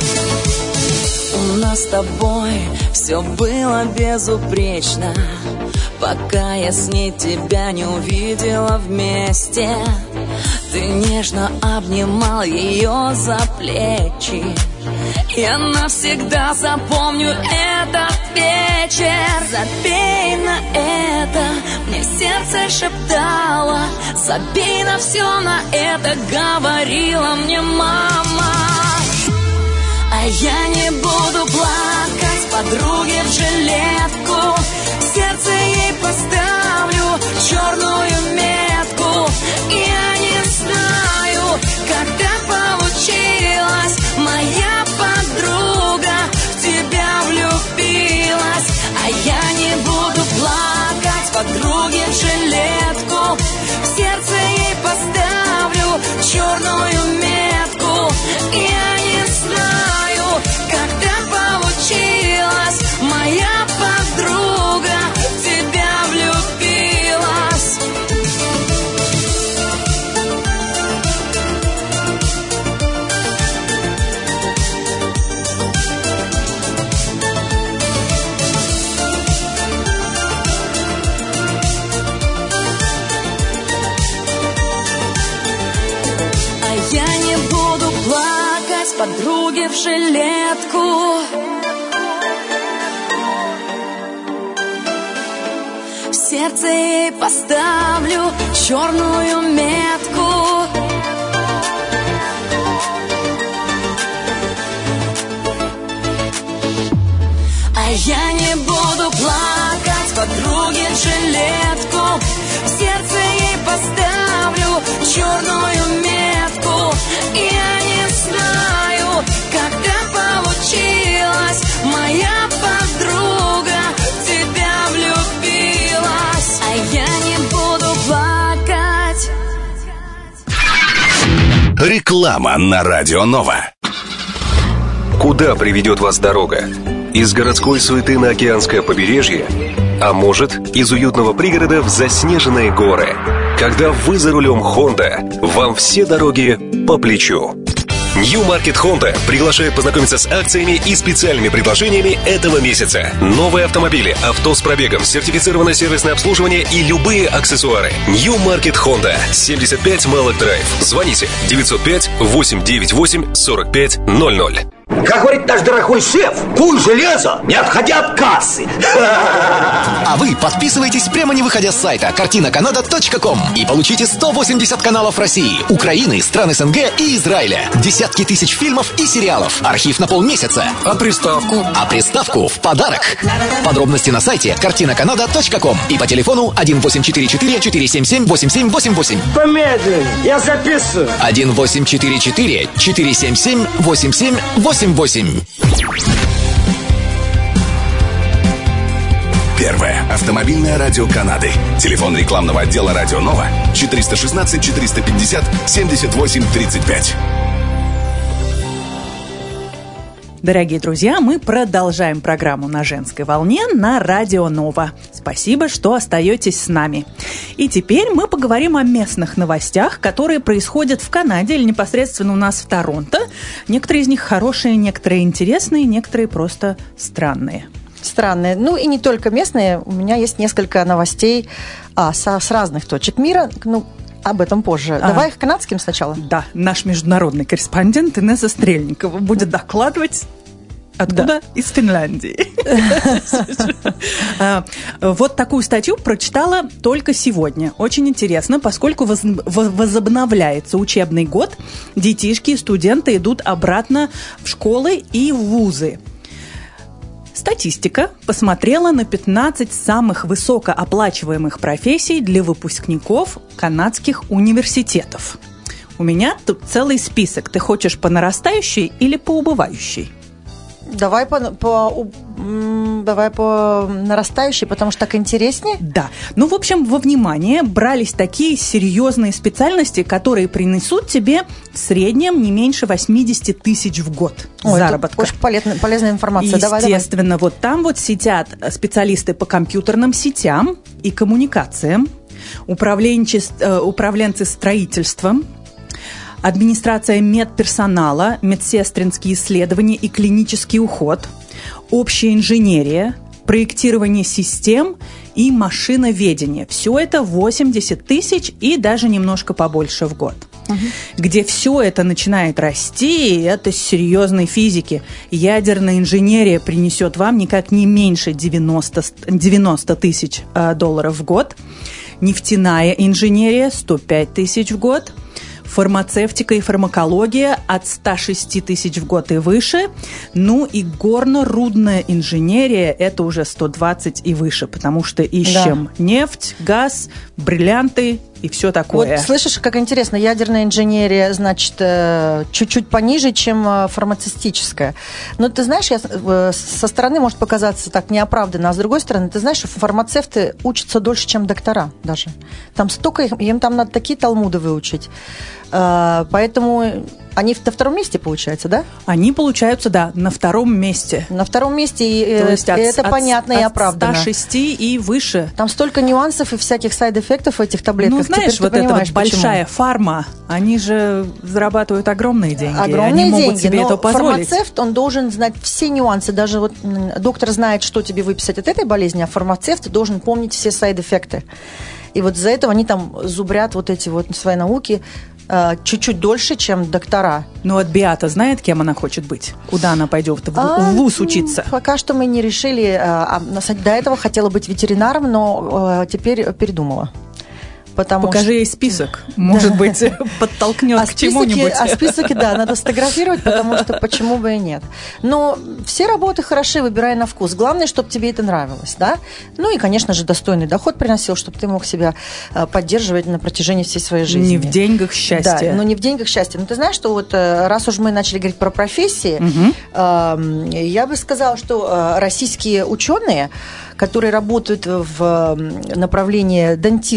У нас с тобой все было безупречно, пока я с ней тебя не увидела вместе. Ты нежно обнимал ее за плечи. Я навсегда запомню этот вечер. Забей на это, мне сердце шептало, забей на все на это, говорила мне мама. А я не буду плакать подруге в жилетку, в сердце ей поставлю черную метку. И я не знаю, как так получилось, моя подруга в тебя влюбилась. запас подруги в жилетку. В сердце ей поставлю черную метку. А я не буду плакать подруге в жилетку. В сердце ей поставлю черную метку. И я не знаю, как так получилось. Моя подруга в тебя влюбилась. А я не буду плакать. Реклама на Радио Нова. Куда приведет вас дорога? Из городской суеты на океанское побережье? А может, из уютного пригорода в заснеженные горы? Когда вы за рулем Honda, вам все дороги по плечу. New Market Honda приглашает познакомиться с акциями и специальными предложениями этого месяца. Новые автомобили, авто с пробегом, сертифицированное сервисное обслуживание и любые аксессуары. New Market Honda, 75 Малок Драйв. Звоните 905-898-4500. Как говорит наш дорогой шеф, куй железо, не отходя от кассы. А вы подписывайтесь прямо не выходя с сайта картинаканада.ком и получите 180 каналов России, Украины, стран СНГ и Израиля. Десятки тысяч фильмов и сериалов. Архив на полмесяца. А приставку? А приставку в подарок. Подробности на сайте картинаканада.ком и по телефону 1844-477-8788. Помедленнее, я записываю. 1844-477-8788. Первое автомобильное радио Канады. Телефон рекламного отдела Радио Нова 416-450-78-35. Дорогие друзья, мы продолжаем программу «На женской волне» на Радио Нова. Спасибо, что остаетесь с нами. И теперь мы поговорим о местных новостях, которые происходят в Канаде или непосредственно у нас в Торонто. Некоторые из них хорошие, некоторые интересные, некоторые просто странные. Странные. Ну и не только местные. У меня есть несколько новостей с разных точек мира. Ну, об этом позже. Давай их канадским сначала. Да, наш международный корреспондент Инесса Стрельникова будет докладывать. Откуда? Да. Из Финляндии. Вот такую статью прочитала только сегодня. Очень интересно, поскольку возобновляется учебный год, детишки и студенты идут обратно в школы и в вузы. Статистика посмотрела на 15 самых высокооплачиваемых профессий для выпускников канадских университетов. У меня тут целый список. Ты хочешь по нарастающей или по убывающей? Давай по нарастающей, потому что так интереснее. Да. Ну, в общем, во внимание брались такие серьезные специальности, которые принесут тебе в среднем не меньше 80 тысяч в год заработка. Очень полезная информация. Естественно, давай. Вот там вот сидят специалисты по компьютерным сетям и коммуникациям, управленцы строительством, администрация медперсонала, медсестринские исследования и клинический уход, общая инженерия, проектирование систем и машиноведение. Все это 80 тысяч и даже немножко побольше в год. Где все это начинает расти, это серьезной физики. Ядерная инженерия принесет вам никак не меньше 90 тысяч долларов в год. Нефтяная инженерия 105 тысяч в год. Фармацевтика и фармакология от 106 тысяч в год и выше. Ну и горно-рудная инженерия – это уже 120 и выше, потому что ищем нефть, газ, бриллианты и все такое. Вот слышишь, как интересно, ядерная инженерия, значит, чуть-чуть пониже, чем фармацевтическая. Но ты знаешь, со стороны может показаться так неоправданно, а с другой стороны, ты знаешь, что фармацевты учатся дольше, чем доктора даже. Там столько им там надо такие талмуды выучить. Поэтому они на втором месте, получается, да? Они получаются, да, на втором месте. На втором месте, и это понятно и оправданно. 106 и выше. Там столько нюансов и всяких сайд-эффектов в этих таблетках. Ну, знаешь, теперь вот эта вот большая фарма, они же зарабатывают огромные деньги. Огромные они могут деньги, себе это позволить. Фармацевт, он должен знать все нюансы. Даже вот доктор знает, что тебе выписать от этой болезни, а фармацевт должен помнить все сайд-эффекты. И вот из-за этого они там зубрят вот эти вот свои науки чуть-чуть дольше, чем доктора. Ну вот Беата знает, кем она хочет быть? Куда она пойдет в вуз учиться? Пока что мы не решили. До этого хотела быть ветеринаром, но теперь передумала. Покажи ей список. Может быть, подтолкнет к чему-нибудь. А списоки, да, надо сфотографировать, потому что почему бы и нет. Но все работы хороши, выбирай на вкус. Главное, чтобы тебе это нравилось, да? Ну и, конечно же, достойный доход приносил, чтобы ты мог себя поддерживать на протяжении всей своей жизни. Не в деньгах счастья. Да, но не в деньгах счастья. Но ты знаешь, что вот раз уж мы начали говорить про профессии, я бы сказала, что российские ученые, которые работают в направлении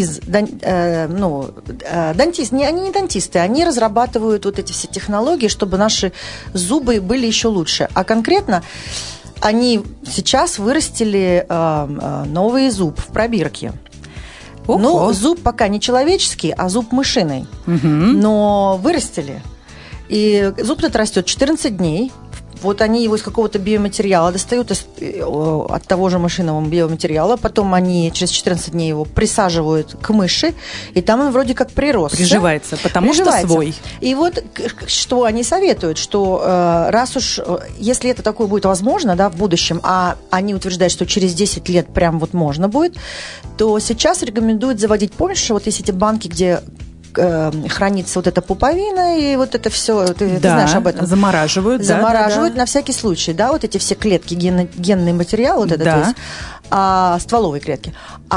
они не дантисты, они разрабатывают вот эти все технологии, чтобы наши зубы были еще лучше. А конкретно они сейчас вырастили новый зуб в пробирке. Ну, зуб пока не человеческий, а зуб мышиный. Но вырастили. И зуб этот растет 14 дней. Вот они его из какого-то биоматериала достают от того же мышиного биоматериала, потом они через 14 дней его присаживают к мыши, и там он вроде как прирос. Приживается, потому что свой. И вот что они советуют, что раз уж, если это такое будет возможно, да, в будущем, а они утверждают, что через 10 лет прям вот можно будет, то сейчас рекомендуют заводить, помнишь, вот есть эти банки, где хранится вот эта пуповина и вот это все, ты знаешь об этом. Замораживают на всякий случай, да, вот эти все клетки, генный материал, вот этот весь, стволовые клетки.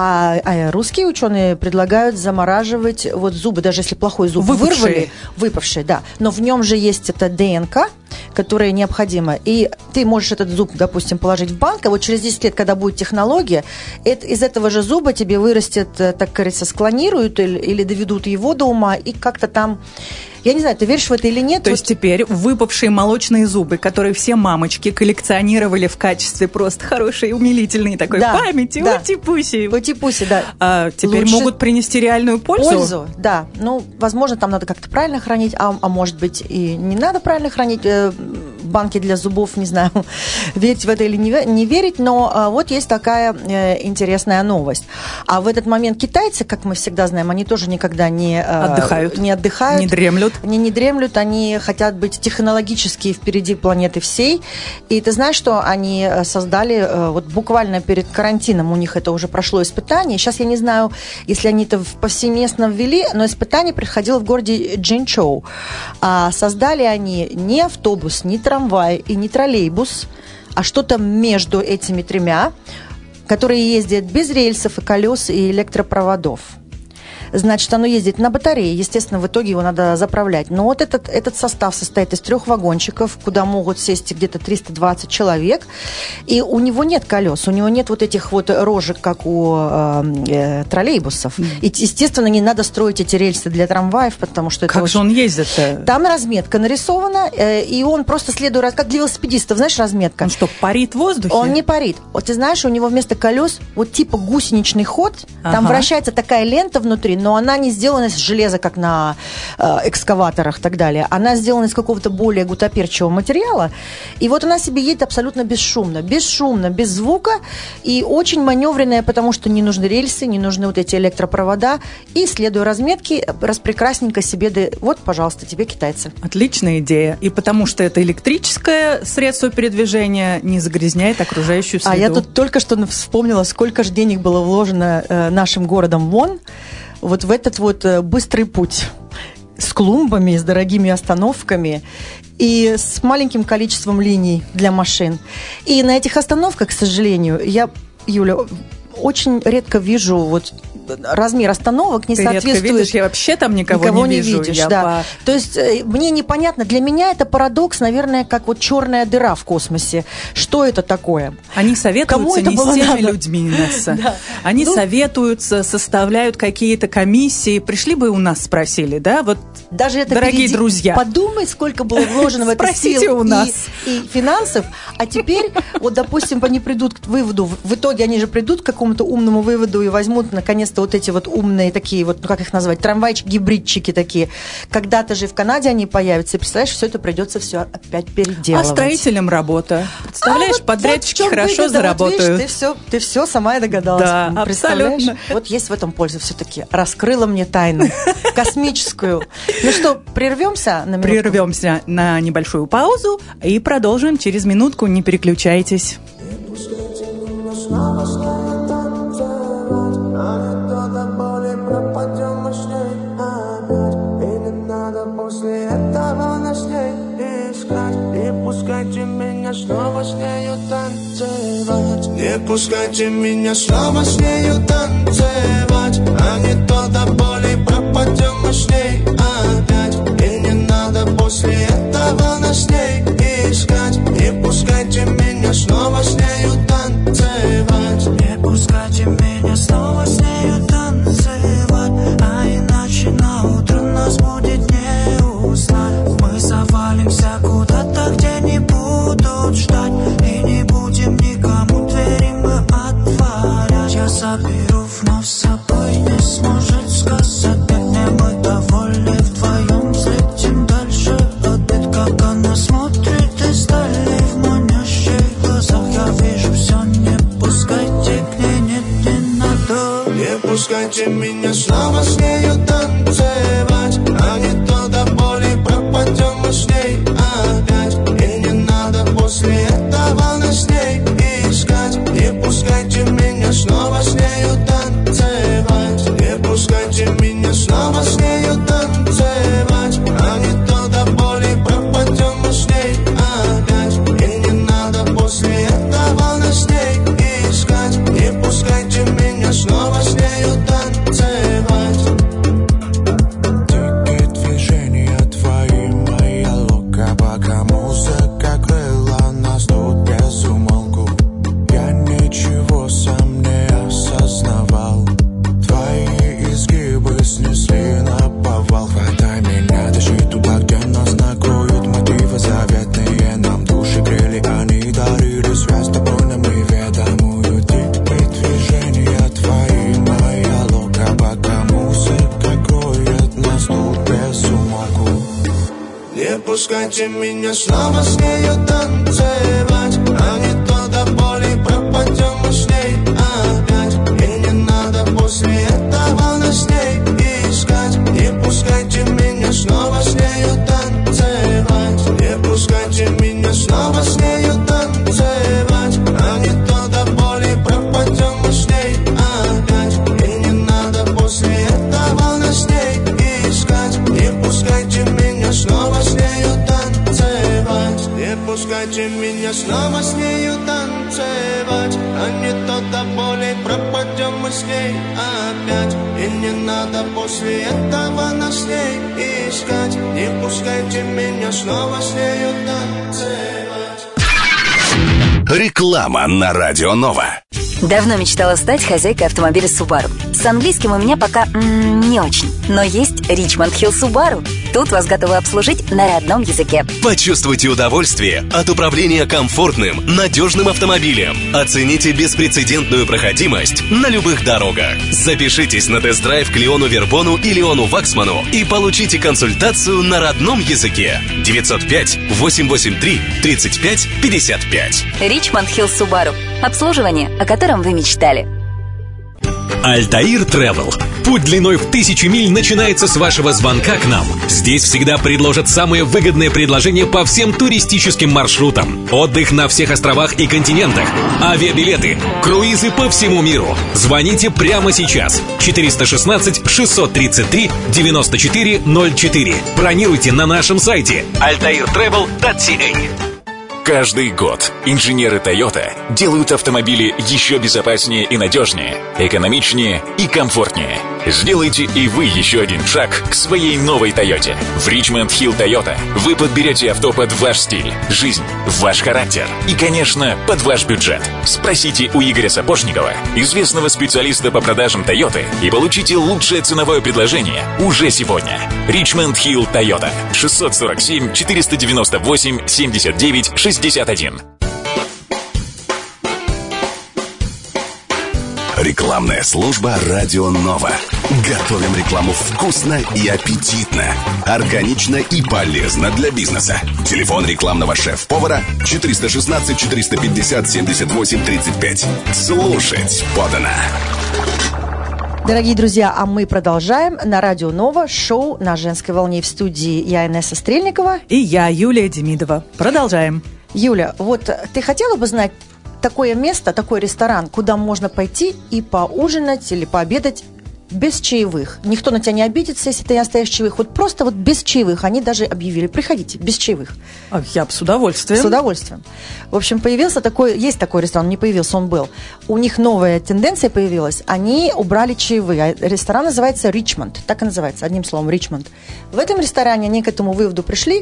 А русские ученые предлагают замораживать вот зубы, даже если плохой зуб выпавший, да, но в нем же есть эта ДНК, которая необходима, и ты можешь этот зуб, допустим, положить в банк, а вот через 10 лет, когда будет технология, из этого же зуба тебе вырастет, так говорится, склонируют или доведут его до ума, и как-то там... Я не знаю, ты веришь в это или нет? То есть теперь выпавшие молочные зубы, которые все мамочки коллекционировали в качестве просто хорошей, умилительной такой памяти, ути-пуси. Ути-пуси, да. Теперь лучше могут принести реальную пользу? Пользу, да. Ну, возможно, там надо как-то правильно хранить, а может быть и не надо правильно хранить банки для зубов, не знаю, верить в это или не верить, но вот есть такая интересная новость. А в этот момент китайцы, как мы всегда знаем, они тоже никогда не отдыхают, не дремлют. Они не дремлют, они хотят быть технологически впереди планеты всей. И ты знаешь, что они создали вот буквально перед карантином, у них это уже прошло испытание. Сейчас я не знаю, если они это повсеместно ввели, но испытание происходило в городе Джэньчжоу. Создали они не автобус, не трамвай и не троллейбус, а что-то между этими тремя, которые ездят без рельсов и колес и электропроводов. Значит, оно ездит на батарее. Естественно, в итоге его надо заправлять. Но вот этот состав состоит из 3 вагончиков, куда могут сесть где-то 320 человек. И у него нет колес, у него нет вот этих вот рожек, как у троллейбусов. И, естественно, не надо строить эти рельсы для трамваев, потому что это как же он ездит-то? Там разметка нарисована, и он просто следует, как для велосипедистов, знаешь, разметка. Он что, парит в воздухе? Он не парит. Вот ты знаешь, у него вместо колес вот типа гусеничный ход, там вращается такая лента внутри, но она не сделана из железа, как на экскаваторах и так далее. Она сделана из какого-то более гутоперчивого материала. И вот она себе едет абсолютно бесшумно, без звука и очень маневренная, потому что не нужны рельсы, не нужны вот эти электропровода. И, следуя разметке, распрекрасненько себе... Вот, пожалуйста, тебе китайцы. Отличная идея. И потому что это электрическое средство передвижения, не загрязняет окружающую среду. А я тут только что вспомнила, сколько же денег было вложено нашим городом ВОН вот в этот вот быстрый путь с клумбами, с дорогими остановками и с маленьким количеством линий для машин. И на этих остановках, к сожалению, я, Юля, очень редко вижу вот размер остановок не соответствует. Редко видишь, я вообще там никого не вижу. Видишь, да. То есть мне непонятно, для меня это парадокс, наверное, как вот черная дыра в космосе. Что это такое? Они советуются не с теми людьми, Инесса. Они советуются, составляют какие-то комиссии. Пришли бы у нас, спросили, да? Вот, даже это дорогие друзья. Подумай, сколько было вложено в это сил и финансов, а теперь, вот, допустим, они придут к выводу, в итоге они же придут к какому-то какому-то умному выводу и возьмут, наконец-то, вот эти вот умные такие вот, ну, как их назвать, трамвайчики-гибридчики такие. Когда-то же в Канаде они появятся, и, представляешь, все это придется все опять переделывать. А строителям работа. Представляешь, вот подрядчики вот хорошо заработают. Вот, видишь, ты все сама и догадалась. Да, абсолютно. Вот есть в этом польза все-таки. Раскрыла мне тайну космическую. Ну что, прервемся на минутку? Прервемся на небольшую паузу и продолжим через минутку. Не переключайтесь. Пускайте меня снова с нею танцевать. Не пускайте меня снова с нею танцевать. А не то до боли пропадем мы с ней опять. И не надо после этого нас с ней искать. Не пускайте меня снова с нею танцевать. Не пускайте меня снова с нею танцевать. А иначе на утро нас будет не узнать. Мы завалимся куда-то, где не будут ждать. И не будем никому двери мы отворять. Я заберу вновь с собой, не сможет сказать. Бедные мы довольны вдвоем, взлетим дальше обед. Как она смотрит издали в манящих глазах. Я вижу все, не пускайте к ней, нет, не надо. Не пускайте меня снова с нею танцевать. А не то до боли пропадем мы с ней опять. И не надо после этого нас с ней искать. Не пускайте меня снова с нею танцевать. Не пускайте меня снова с нею танцевать. А не то до боли пропадем мы с ней опять. И не надо после этого нас с ней искать. Не пускайте меня снова с нею танцевать. Дикие движения твои, моя лока, пока музыка крыла нас тут без умолку. Я ничего сам не осознавал. Твои изгибы снесли на повал. Хватай меня, тащи туда, где нас накроют мотивы заветные. Нам души грели, они дарили связь с тобой нам неведомую. Дикие движения твои, моя лока, пока музыка кроет нас тут без умолку. Не пускайте меня снова с нею танцевать. А не то до боли пропадем мы с ней опять. И не надо после этого нас с ней искать. Не пускайте меня снова с нею танцевать. Не пускайте меня снова с нею танцевать. А не то до боли пропадем мы с ней опять. И не надо после этого нас с ней искать. Не пускайте меня снова с нею танцевать. Не пускайте меня снова с нею танцевать. А не то до боли пропадем мы с ней опять. И не надо после этого нас с ней искать. Не пускайте меня снова с нею танцевать. Реклама на Радио Нова. Давно мечтала стать хозяйкой автомобиля Subaru. С английским у меня пока не очень. Но есть Richmond Hill Subaru. Тут вас готовы обслужить на родном языке. Почувствуйте удовольствие от управления комфортным, надежным автомобилем. Оцените беспрецедентную проходимость на любых дорогах. Запишитесь на тест-драйв к Леону Вербону и Леону Ваксману и получите консультацию на родном языке. 905-883-35-55. Richmond Hill Subaru. Обслуживание, о котором вы мечтали. Альтаир Travel. Путь длиной в 1000 миль начинается с вашего звонка к нам. Здесь всегда предложат самые выгодные предложения по всем туристическим маршрутам. Отдых на всех островах и континентах. Авиабилеты, круизы по всему миру. Звоните прямо сейчас. 416-633-9404. Бронируйте на нашем сайте altairtravel.ca. Каждый год инженеры Toyota делают автомобили еще безопаснее и надежнее, экономичнее и комфортнее. Сделайте и вы еще один шаг к своей новой Toyota. В Richmond Hill Toyota вы подберете авто под ваш стиль, жизнь, ваш характер и, конечно, под ваш бюджет. Спросите у Игоря Сапожникова, известного специалиста по продажам Toyota, и получите лучшее ценовое предложение уже сегодня. Richmond Hill Toyota. 647-498-79-61. Рекламная служба «Радио Нова». Готовим рекламу вкусно и аппетитно, органично и полезно для бизнеса. Телефон рекламного шеф-повара 416-450-78-35. Слушать подано. Дорогие друзья, а мы продолжаем на Радио Нова шоу «На женской волне». В студии я, Инесса Стрельникова. И я, Юлия Демидова. Продолжаем. Юля, вот ты хотела бы знать такое место, такой ресторан, куда можно пойти и поужинать или пообедать без чаевых? Никто на тебя не обидится, если ты не оставишь чаевых. Вот просто вот без чаевых. Они даже объявили: приходите, без чаевых. Я бы с удовольствием. С удовольствием. В общем, есть такой ресторан, не появился, он был. У них новая тенденция появилась. Они убрали чаевые. Ресторан называется «Ричмонд». Так и называется, одним словом, «Ричмонд». В этом ресторане они к этому выводу пришли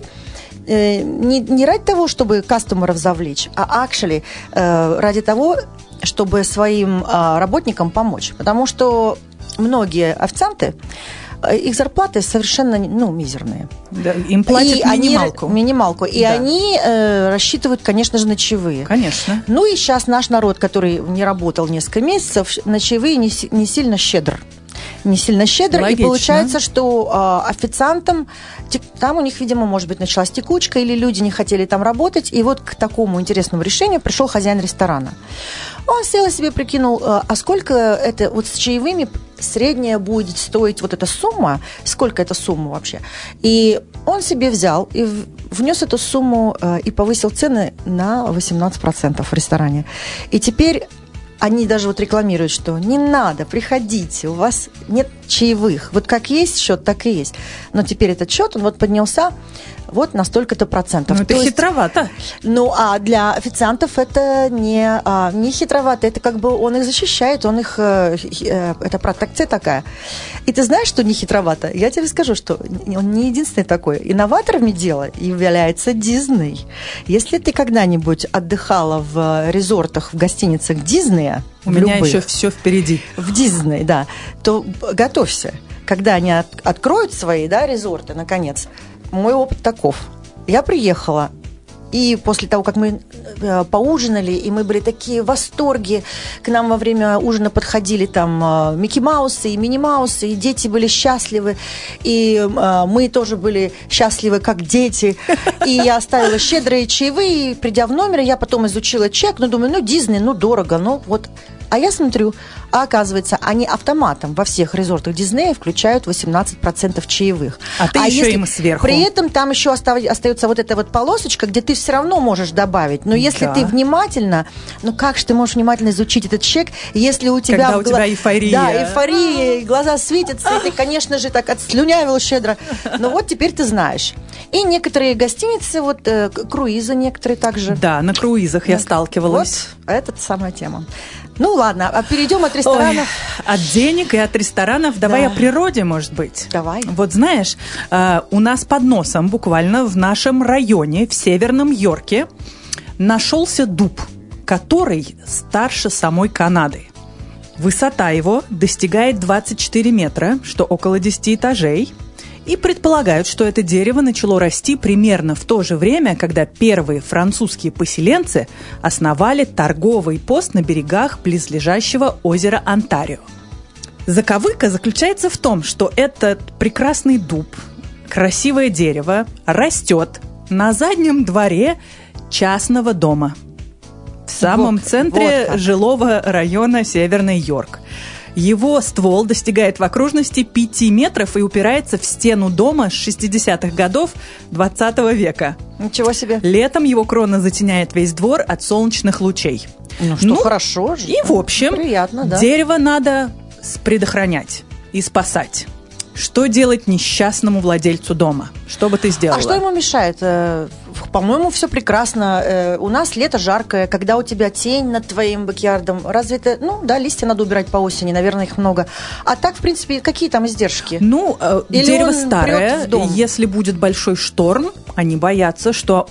не ради того, чтобы кастомеров завлечь, а actually ради того, чтобы своим работникам помочь. Потому что многие официанты, их зарплаты совершенно мизерные. Да, им платят минималку. И они рассчитывают, конечно же, на чаевые. Конечно. Ну и сейчас наш народ, который не работал несколько месяцев, на чаевые не сильно щедр. Логично. И получается, что официантам, там у них, видимо, может быть, началась текучка, или люди не хотели там работать, и вот к такому интересному решению пришел хозяин ресторана. Он сел и себе прикинул, а сколько это вот с чаевыми средняя будет стоить вот эта сумма, сколько эта сумма вообще. И он себе взял и внес эту сумму и повысил цены на 18% в ресторане. И теперь они даже вот рекламируют, что не надо, приходите, у вас нет чаевых. Вот как есть счет, так и есть. Но теперь этот счет, он вот поднялся вот на столько-то процентов. Ну, это хитровато. А для официантов это не хитровато, это как бы он их защищает, он их, это протекция такая. И ты знаешь, что не хитровато? Я тебе скажу, что он не единственный такой. Инноваторами дела является Дисней. Если ты когда-нибудь отдыхала в резортах, в гостиницах Диснея, у меня еще все впереди. В Дисней, да, то готовься. Когда они откроют свои резорты, наконец, мой опыт таков. Я приехала, и после того, как мы поужинали, и мы были такие в восторге, к нам во время ужина подходили там Микки Маусы и Мини Маусы, и дети были счастливы, и мы тоже были счастливы, как дети. И я оставила щедрые чаевые, и придя в номер, я потом изучила чек, думаю, Дисней, дорого, вот. А я смотрю, оказывается, они автоматом во всех резортах Диснея включают 18% чаевых. А ты еще им сверху. При этом там еще остается вот эта вот полосочка, где ты все равно можешь добавить. Но если ты внимательно, как же ты можешь внимательно изучить этот чек, если у тебя... Когда у тебя эйфория. Да, эйфория, и глаза светятся, и ты, конечно же, так отслюнявил щедро. Но вот теперь ты знаешь. И некоторые гостиницы, круизы некоторые также. Да, на круизах я сталкивалась. Вот, это самая тема. Ладно, а перейдем от ресторанов. От денег и от ресторанов. Давай о природе, может быть. Давай. Вот знаешь, у нас под носом, буквально в нашем районе, в Северном Йорке, нашелся дуб, который старше самой Канады. Высота его достигает 24 метра, что около 10 этажей. И предполагают, что это дерево начало расти примерно в то же время, когда первые французские поселенцы основали торговый пост на берегах близлежащего озера Онтарио. Заковыка заключается в том, что этот прекрасный дуб, красивое дерево, растет на заднем дворе частного дома в самом центре жилого района Северный Йорк. Его ствол достигает в окружности 5 метров и упирается в стену дома с 60-х годов 20 века. Ничего себе. Летом его крона затеняет весь двор от солнечных лучей. Хорошо же. И, в общем, приятно, да. Дерево надо предохранять и спасать. Что делать несчастному владельцу дома? Что бы ты сделала? А что ему мешает? По-моему, все прекрасно. У нас лето жаркое, когда у тебя тень над твоим бэкьярдом. Разве это... листья надо убирать по осени, наверное, их много. А так, в принципе, какие там издержки? Дерево старое, если будет большой шторм, они боятся, что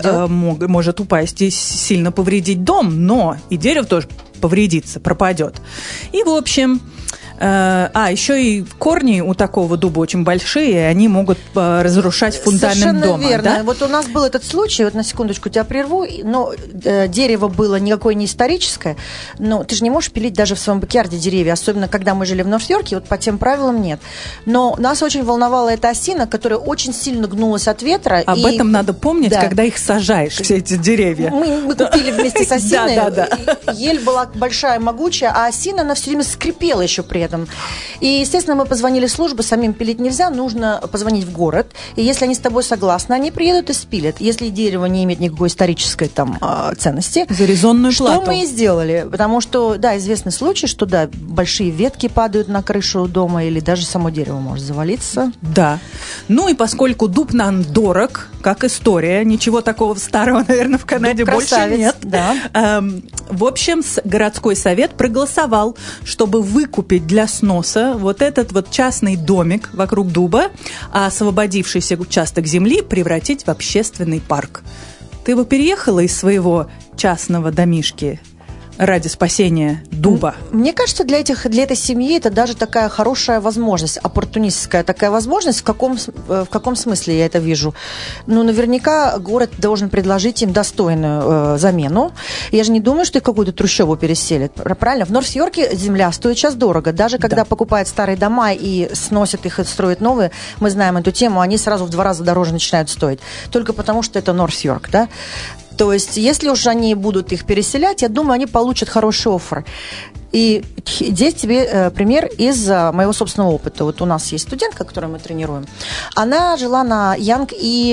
может упасть и сильно повредить дом, но и дерево тоже повредится, пропадет. И, в общем... Еще и корни у такого дуба очень большие, и они могут разрушать фундамент Совершенно дома. Верно. Да? Вот у нас был этот случай, вот на секундочку тебя прерву, но дерево было никакое не историческое, но ты же не можешь пилить даже в своем бэкьярде деревья, особенно когда мы жили в Норф-Йорке, вот по тем правилам нет. Но нас очень волновала эта осина, которая очень сильно гнулась от ветра. Об этом надо помнить, когда их сажаешь, все эти деревья. Мы купили вместе с осиной. Да. Ель была большая, могучая, а осина, она все время скрипела еще при этом. И, естественно, мы позвонили в службу, самим пилить нельзя, нужно позвонить в город. И если они с тобой согласны, они приедут и спилят. Если дерево не имеет никакой исторической там ценности. За резонную плату. Что мы и сделали. Потому что, да, известный случай, что, да, большие ветки падают на крышу дома или даже само дерево может завалиться. Да. Ну и поскольку дуб нам дорог, как история, ничего такого старого, наверное, в Канаде больше нет. Да. В общем, городской совет проголосовал, чтобы выкупить для сноса вот этот вот частный домик вокруг дуба, а освободившийся участок земли превратить в общественный парк. Ты бы переехала из своего частного домишки ради спасения дуба? Мне кажется, для этой семьи это даже такая хорошая возможность, оппортунистская такая возможность. В каком смысле я это вижу? Ну, наверняка город должен предложить им достойную замену. Я же не думаю, что их какую-то трущобу переселят. Правильно? В Норф-Йорке земля стоит сейчас дорого. Даже когда покупают старые дома и сносят их и строят новые, мы знаем эту тему, они сразу в 2 раза дороже начинают стоить. Только потому, что это Норф-Йорк, да? То есть, если уж они будут их переселять, я думаю, они получат хороший оффер. И здесь тебе пример из моего собственного опыта. Вот у нас есть студентка, которую мы тренируем. Она жила на Янг и,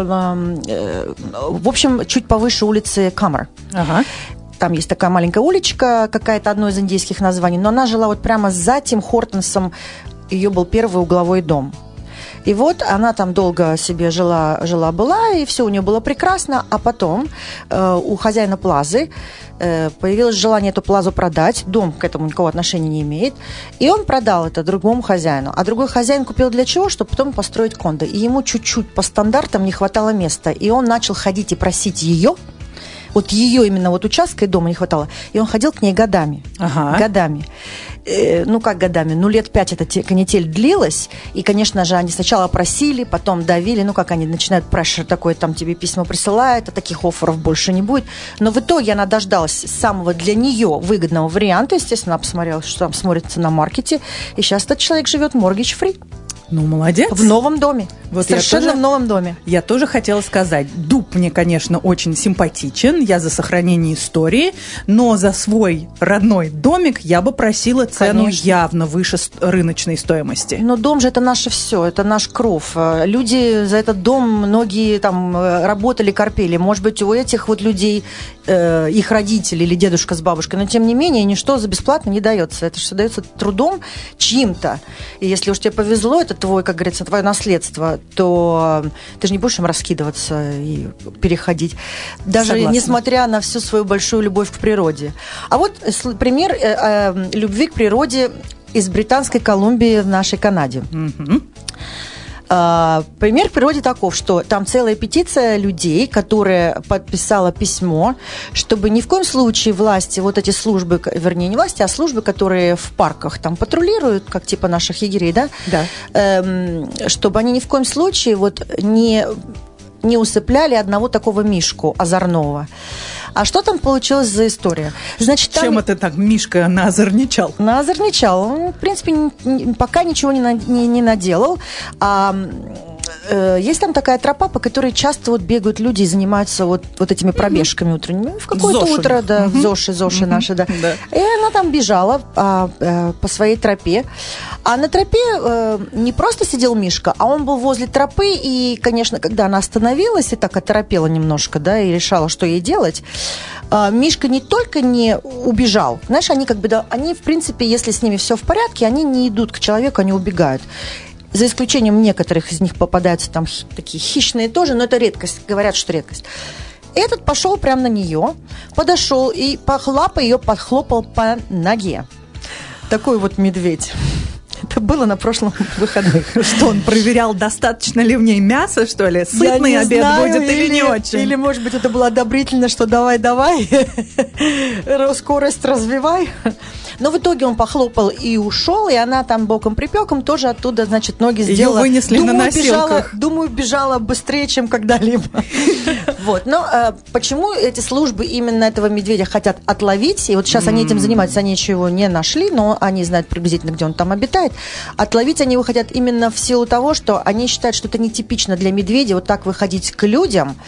в общем, чуть повыше улицы Камер. Ага. Там есть такая маленькая уличка, какая-то одно из индейских названий. Но она жила вот прямо за Тим Хортонсом. Ее был первый угловой дом. И вот она там долго себе жила-была, и все у нее было прекрасно. А потом у хозяина плазы появилось желание эту плазу продать. Дом к этому никакого отношения не имеет. И он продал это другому хозяину. А другой хозяин купил для чего? Чтобы потом построить кондо. И ему чуть-чуть по стандартам не хватало места. И он начал ходить и просить ее. Вот ее именно вот участка и дома не хватало. И он ходил к ней годами. Ага. Годами. Ну, как годами? Ну, лет 5 эта канитель длилась. И, конечно же, они сначала просили, потом давили. Ну, как они начинают прессер такой, там тебе письма присылают, а таких офферов больше не будет. Но в итоге она дождалась самого для нее выгодного варианта. Естественно, она посмотрела, что там смотрится на маркете. И сейчас этот человек живет mortgage-free. Ну, молодец. В новом доме. Вот совершенно в новом доме. Я тоже хотела сказать, дуб мне, конечно, очень симпатичен, я за сохранение истории, но за свой родной домик я бы просила цену явно выше рыночной стоимости. Но дом же это наше все, это наш кров. Люди за этот дом, многие там работали, корпели. Может быть, у этих вот людей их родители или дедушка с бабушкой, но тем не менее ничто за бесплатно не дается. Это же дается трудом чьим-то. И если уж тебе повезло, это твой, как говорится, твое наследство, то ты же не будешь им раскидываться и переходить. Даже Согласна. Несмотря на всю свою большую любовь к природе. А вот пример любви к природе из Британской Колумбии в нашей Канаде. Mm-hmm. Пример в природе таков, что там целая петиция людей, которая подписала письмо, чтобы ни в коем случае власти, вот эти службы, вернее, не власти, а службы, которые в парках там патрулируют, как типа наших егерей, да? Да. Чтобы они ни в коем случае вот не усыпляли одного такого мишку озорного. А что там получилось за история? Значит, там... Чем это так Мишка наозорничал? Наозорничал. Он, в принципе, пока ничего не наделал. Есть там такая тропа, по которой часто вот бегают люди и занимаются вот этими пробежками утренними. В какое-то утро, да, в Зоши наши, да. И она там бежала по своей тропе. А на тропе не просто сидел Мишка, а он был возле тропы. И, конечно, когда она остановилась и так оторопела немножко, да, и решала, что ей делать, Мишка не только не убежал. Знаешь, они как бы, да, они, в принципе, если с ними все в порядке, они не идут к человеку, они убегают. За исключением некоторых из них попадаются там такие хищные тоже, но это редкость, говорят, что редкость. Этот пошел прямо на нее, подошел и лапой ее подхлопал по ноге. Такой вот медведь. Это было на прошлом выходных. Что, он проверял, достаточно ли в ней мяса, что ли? Сытный обед будет или не очень? Или, может быть, это было одобрительно, что давай, скорость развивай. Но в итоге он похлопал и ушел, и она там боком-припеком тоже оттуда, значит, ноги сделала. Ее вынесли на носилках. Думаю, бежала быстрее, чем когда-либо. Вот. Но почему эти службы именно этого медведя хотят отловить? И вот сейчас они этим занимаются, они еще его не нашли, но они знают приблизительно, где он там обитает. Отловить они его хотят именно в силу того, что они считают, что это нетипично для медведя вот так выходить к людям,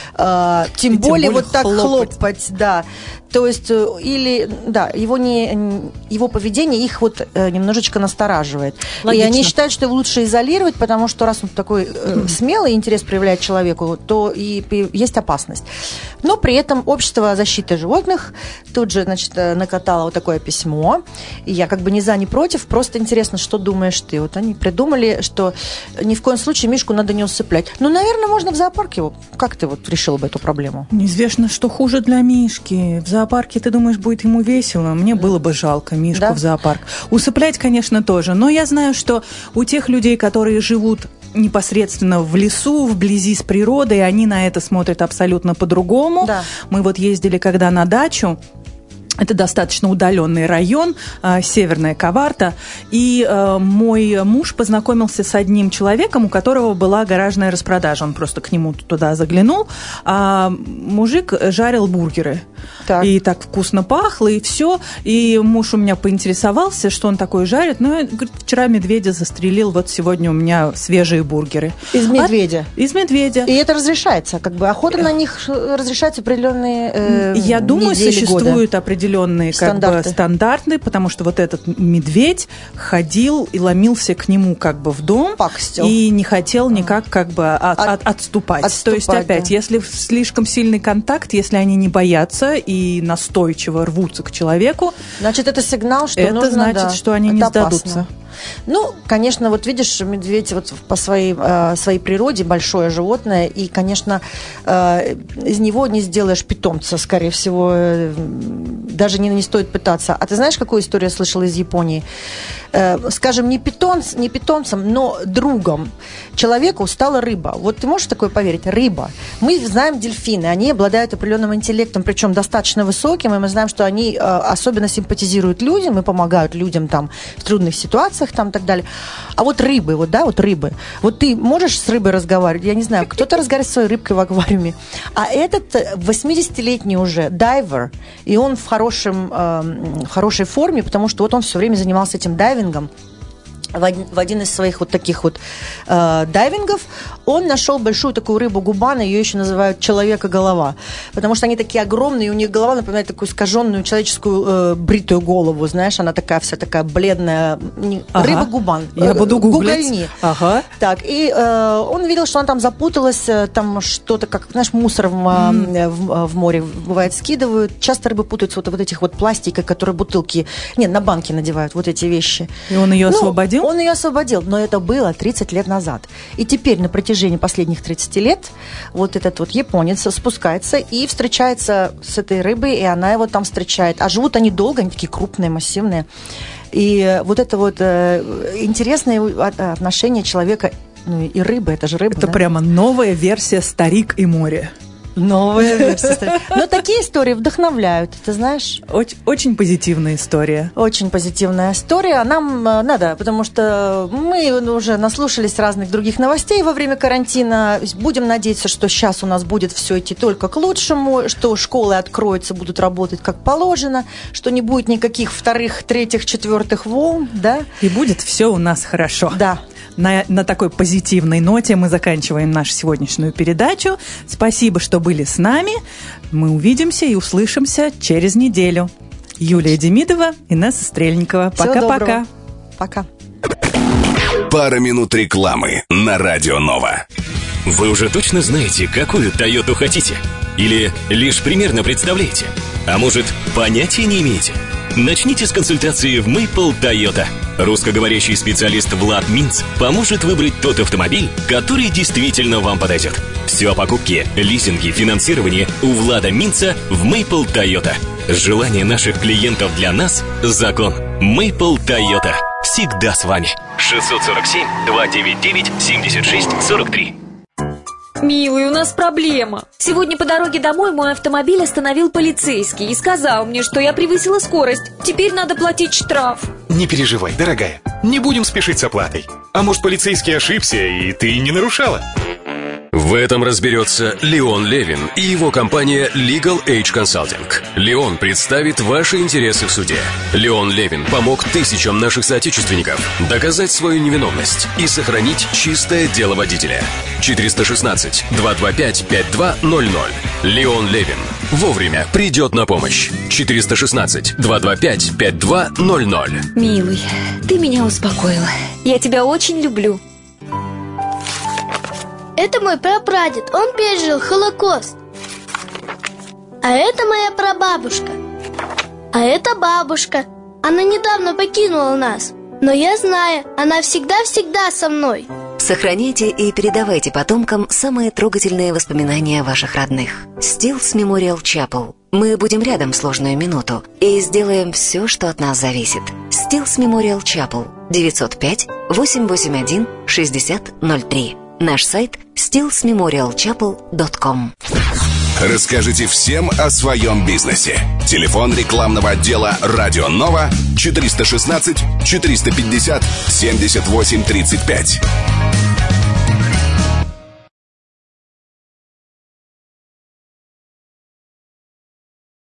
тем более вот так хлопать, да. То есть, или, да, его поведение их вот немножечко настораживает. Логично. И они считают, что его лучше изолировать, потому что раз он такой смелый интерес проявляет человеку, то и есть опасность. Но при этом общество защиты животных тут же, значит, накатало вот такое письмо. И я как бы ни за, ни против, просто интересно, что думаешь ты. Вот они придумали, что ни в коем случае Мишку надо не усыплять. Ну, наверное, можно в зоопарке его. Как ты вот решил бы эту проблему? Неизвестно, что хуже для Мишки. В зоопарке, ты думаешь, будет ему весело? Мне было бы жалко Мишку в зоопарк. Усыплять, конечно, тоже. Но я знаю, что у тех людей, которые живут непосредственно в лесу, вблизи с природой, они на это смотрят абсолютно по-другому. Да. Мы вот ездили когда на дачу. Это достаточно удаленный район, Северная Коварта. И мой муж познакомился с одним человеком, у которого была гаражная распродажа. Он просто к нему туда заглянул. А мужик жарил бургеры. Так. И так вкусно пахло, и все. И муж у меня поинтересовался, что он такое жарит. Ну, говорит, вчера медведя застрелил, вот сегодня у меня свежие бургеры. Из медведя? Из медведя. И это разрешается? Как бы охота на них разрешается определенные Я думаю, существуют определенные стандарты, потому что вот этот медведь ходил и ломился к нему как бы в дом. Пакостил. И не хотел никак как бы отступать. То есть опять, если слишком сильный контакт, если они не боятся и настойчиво рвутся к человеку, значит, это сигнал, что это нужно, значит, что они не сдадутся. Ну, конечно, вот видишь, медведь вот по своей природе большое животное, и, конечно, из него не сделаешь питомца, скорее всего, даже не стоит пытаться. А ты знаешь, какую историю я слышала из Японии? Скажем, не питомцем, но другом человеку стала рыба. Вот ты можешь в такое поверить? Рыба. Мы знаем дельфины, они обладают определенным интеллектом, причем достаточно высоким, и мы знаем, что они особенно симпатизируют людям и помогают людям там в трудных ситуациях там и так далее. А вот рыбы, рыбы. Вот ты можешь с рыбой разговаривать? Я не знаю, кто-то разговаривает с своей рыбкой в аквариуме. А этот 80-летний уже дайвер, и он в хорошей форме, потому что вот он все время занимался этим дайвингом. В один из своих вот таких вот дайвингов он нашел большую такую рыбу губана, ее еще называют человека-голова, потому что они такие огромные, и у них голова напоминает такую искаженную человеческую бритую голову, знаешь, она такая вся такая бледная. Рыба-губан. Я буду гуглить. Гугольни. Ага. Так, и он видел, что она там запуталась, там что-то, как, знаешь, мусор в море бывает скидывают. Часто рыбы путаются вот этих вот пластика, которые бутылки, на банки надевают, вот эти вещи. И он ее освободил? Он ее освободил, но это было 30 лет назад. И теперь на протяжении последних 30 лет вот этот вот японец спускается и встречается с этой рыбой, и она его там встречает. А живут они долго, они такие крупные, массивные. И вот это вот интересное отношение человека и рыбы, это же рыба. Это прямо новая версия «Старик и море». Новая версия. Но такие истории вдохновляют, ты знаешь? Очень позитивная история. Очень позитивная история. А нам надо, потому что мы уже наслушались разных других новостей во время карантина. Будем надеяться, что сейчас у нас будет все идти только к лучшему, что школы откроются, будут работать как положено, что не будет никаких вторых, третьих, четвертых волн, да? И будет все у нас хорошо. Да. На такой позитивной ноте мы заканчиваем нашу сегодняшнюю передачу. Спасибо, что были с нами. Мы увидимся и услышимся через неделю. Юлия Демидова, Инесса Стрельникова. Пока-пока. Пока. Пара минут рекламы на Радио Нова. Вы уже точно знаете, какую Тойоту хотите? Или лишь примерно представляете? А может, понятия не имеете? Начните с консультации в Maple Toyota. Русскоговорящий специалист Влад Минц поможет выбрать тот автомобиль, который действительно вам подойдет. Все о покупке, лизинге, финансировании у Влада Минца в Maple Toyota. Желание наших клиентов для нас – закон. Maple Toyota. всегда с вами. 647-299-76-43. Милый, у нас проблема. Сегодня по дороге домой мой автомобиль остановил полицейский и сказал мне, что я превысила скорость. Теперь надо платить штраф. Не переживай, дорогая. Не будем спешить с оплатой. А может, полицейский ошибся, и ты не нарушала? В этом разберется Леон Левин и его компания Legal Age Consulting. Леон представит ваши интересы в суде. Леон Левин помог тысячам наших соотечественников доказать свою невиновность и сохранить чистое дело водителя. 416-225-5200. Леон Левин вовремя придет на помощь. 416-225-5200. Милый, ты меня успокоила. Я тебя очень люблю. Это мой прапрадед, он пережил Холокост. А это моя прабабушка. А это бабушка. Она недавно покинула нас. Но я знаю, она всегда-всегда со мной. Сохраняйте и передавайте потомкам самые трогательные воспоминания ваших родных. Stills Memorial Chapel. Мы будем рядом в сложную минуту и сделаем все, что от нас зависит. Stills Memorial Chapel. 905-881-6003. Наш сайт stillsmemorialchapel.com. Расскажите всем о своем бизнесе. Телефон рекламного отдела «Радио Нова» 416 450 78 35.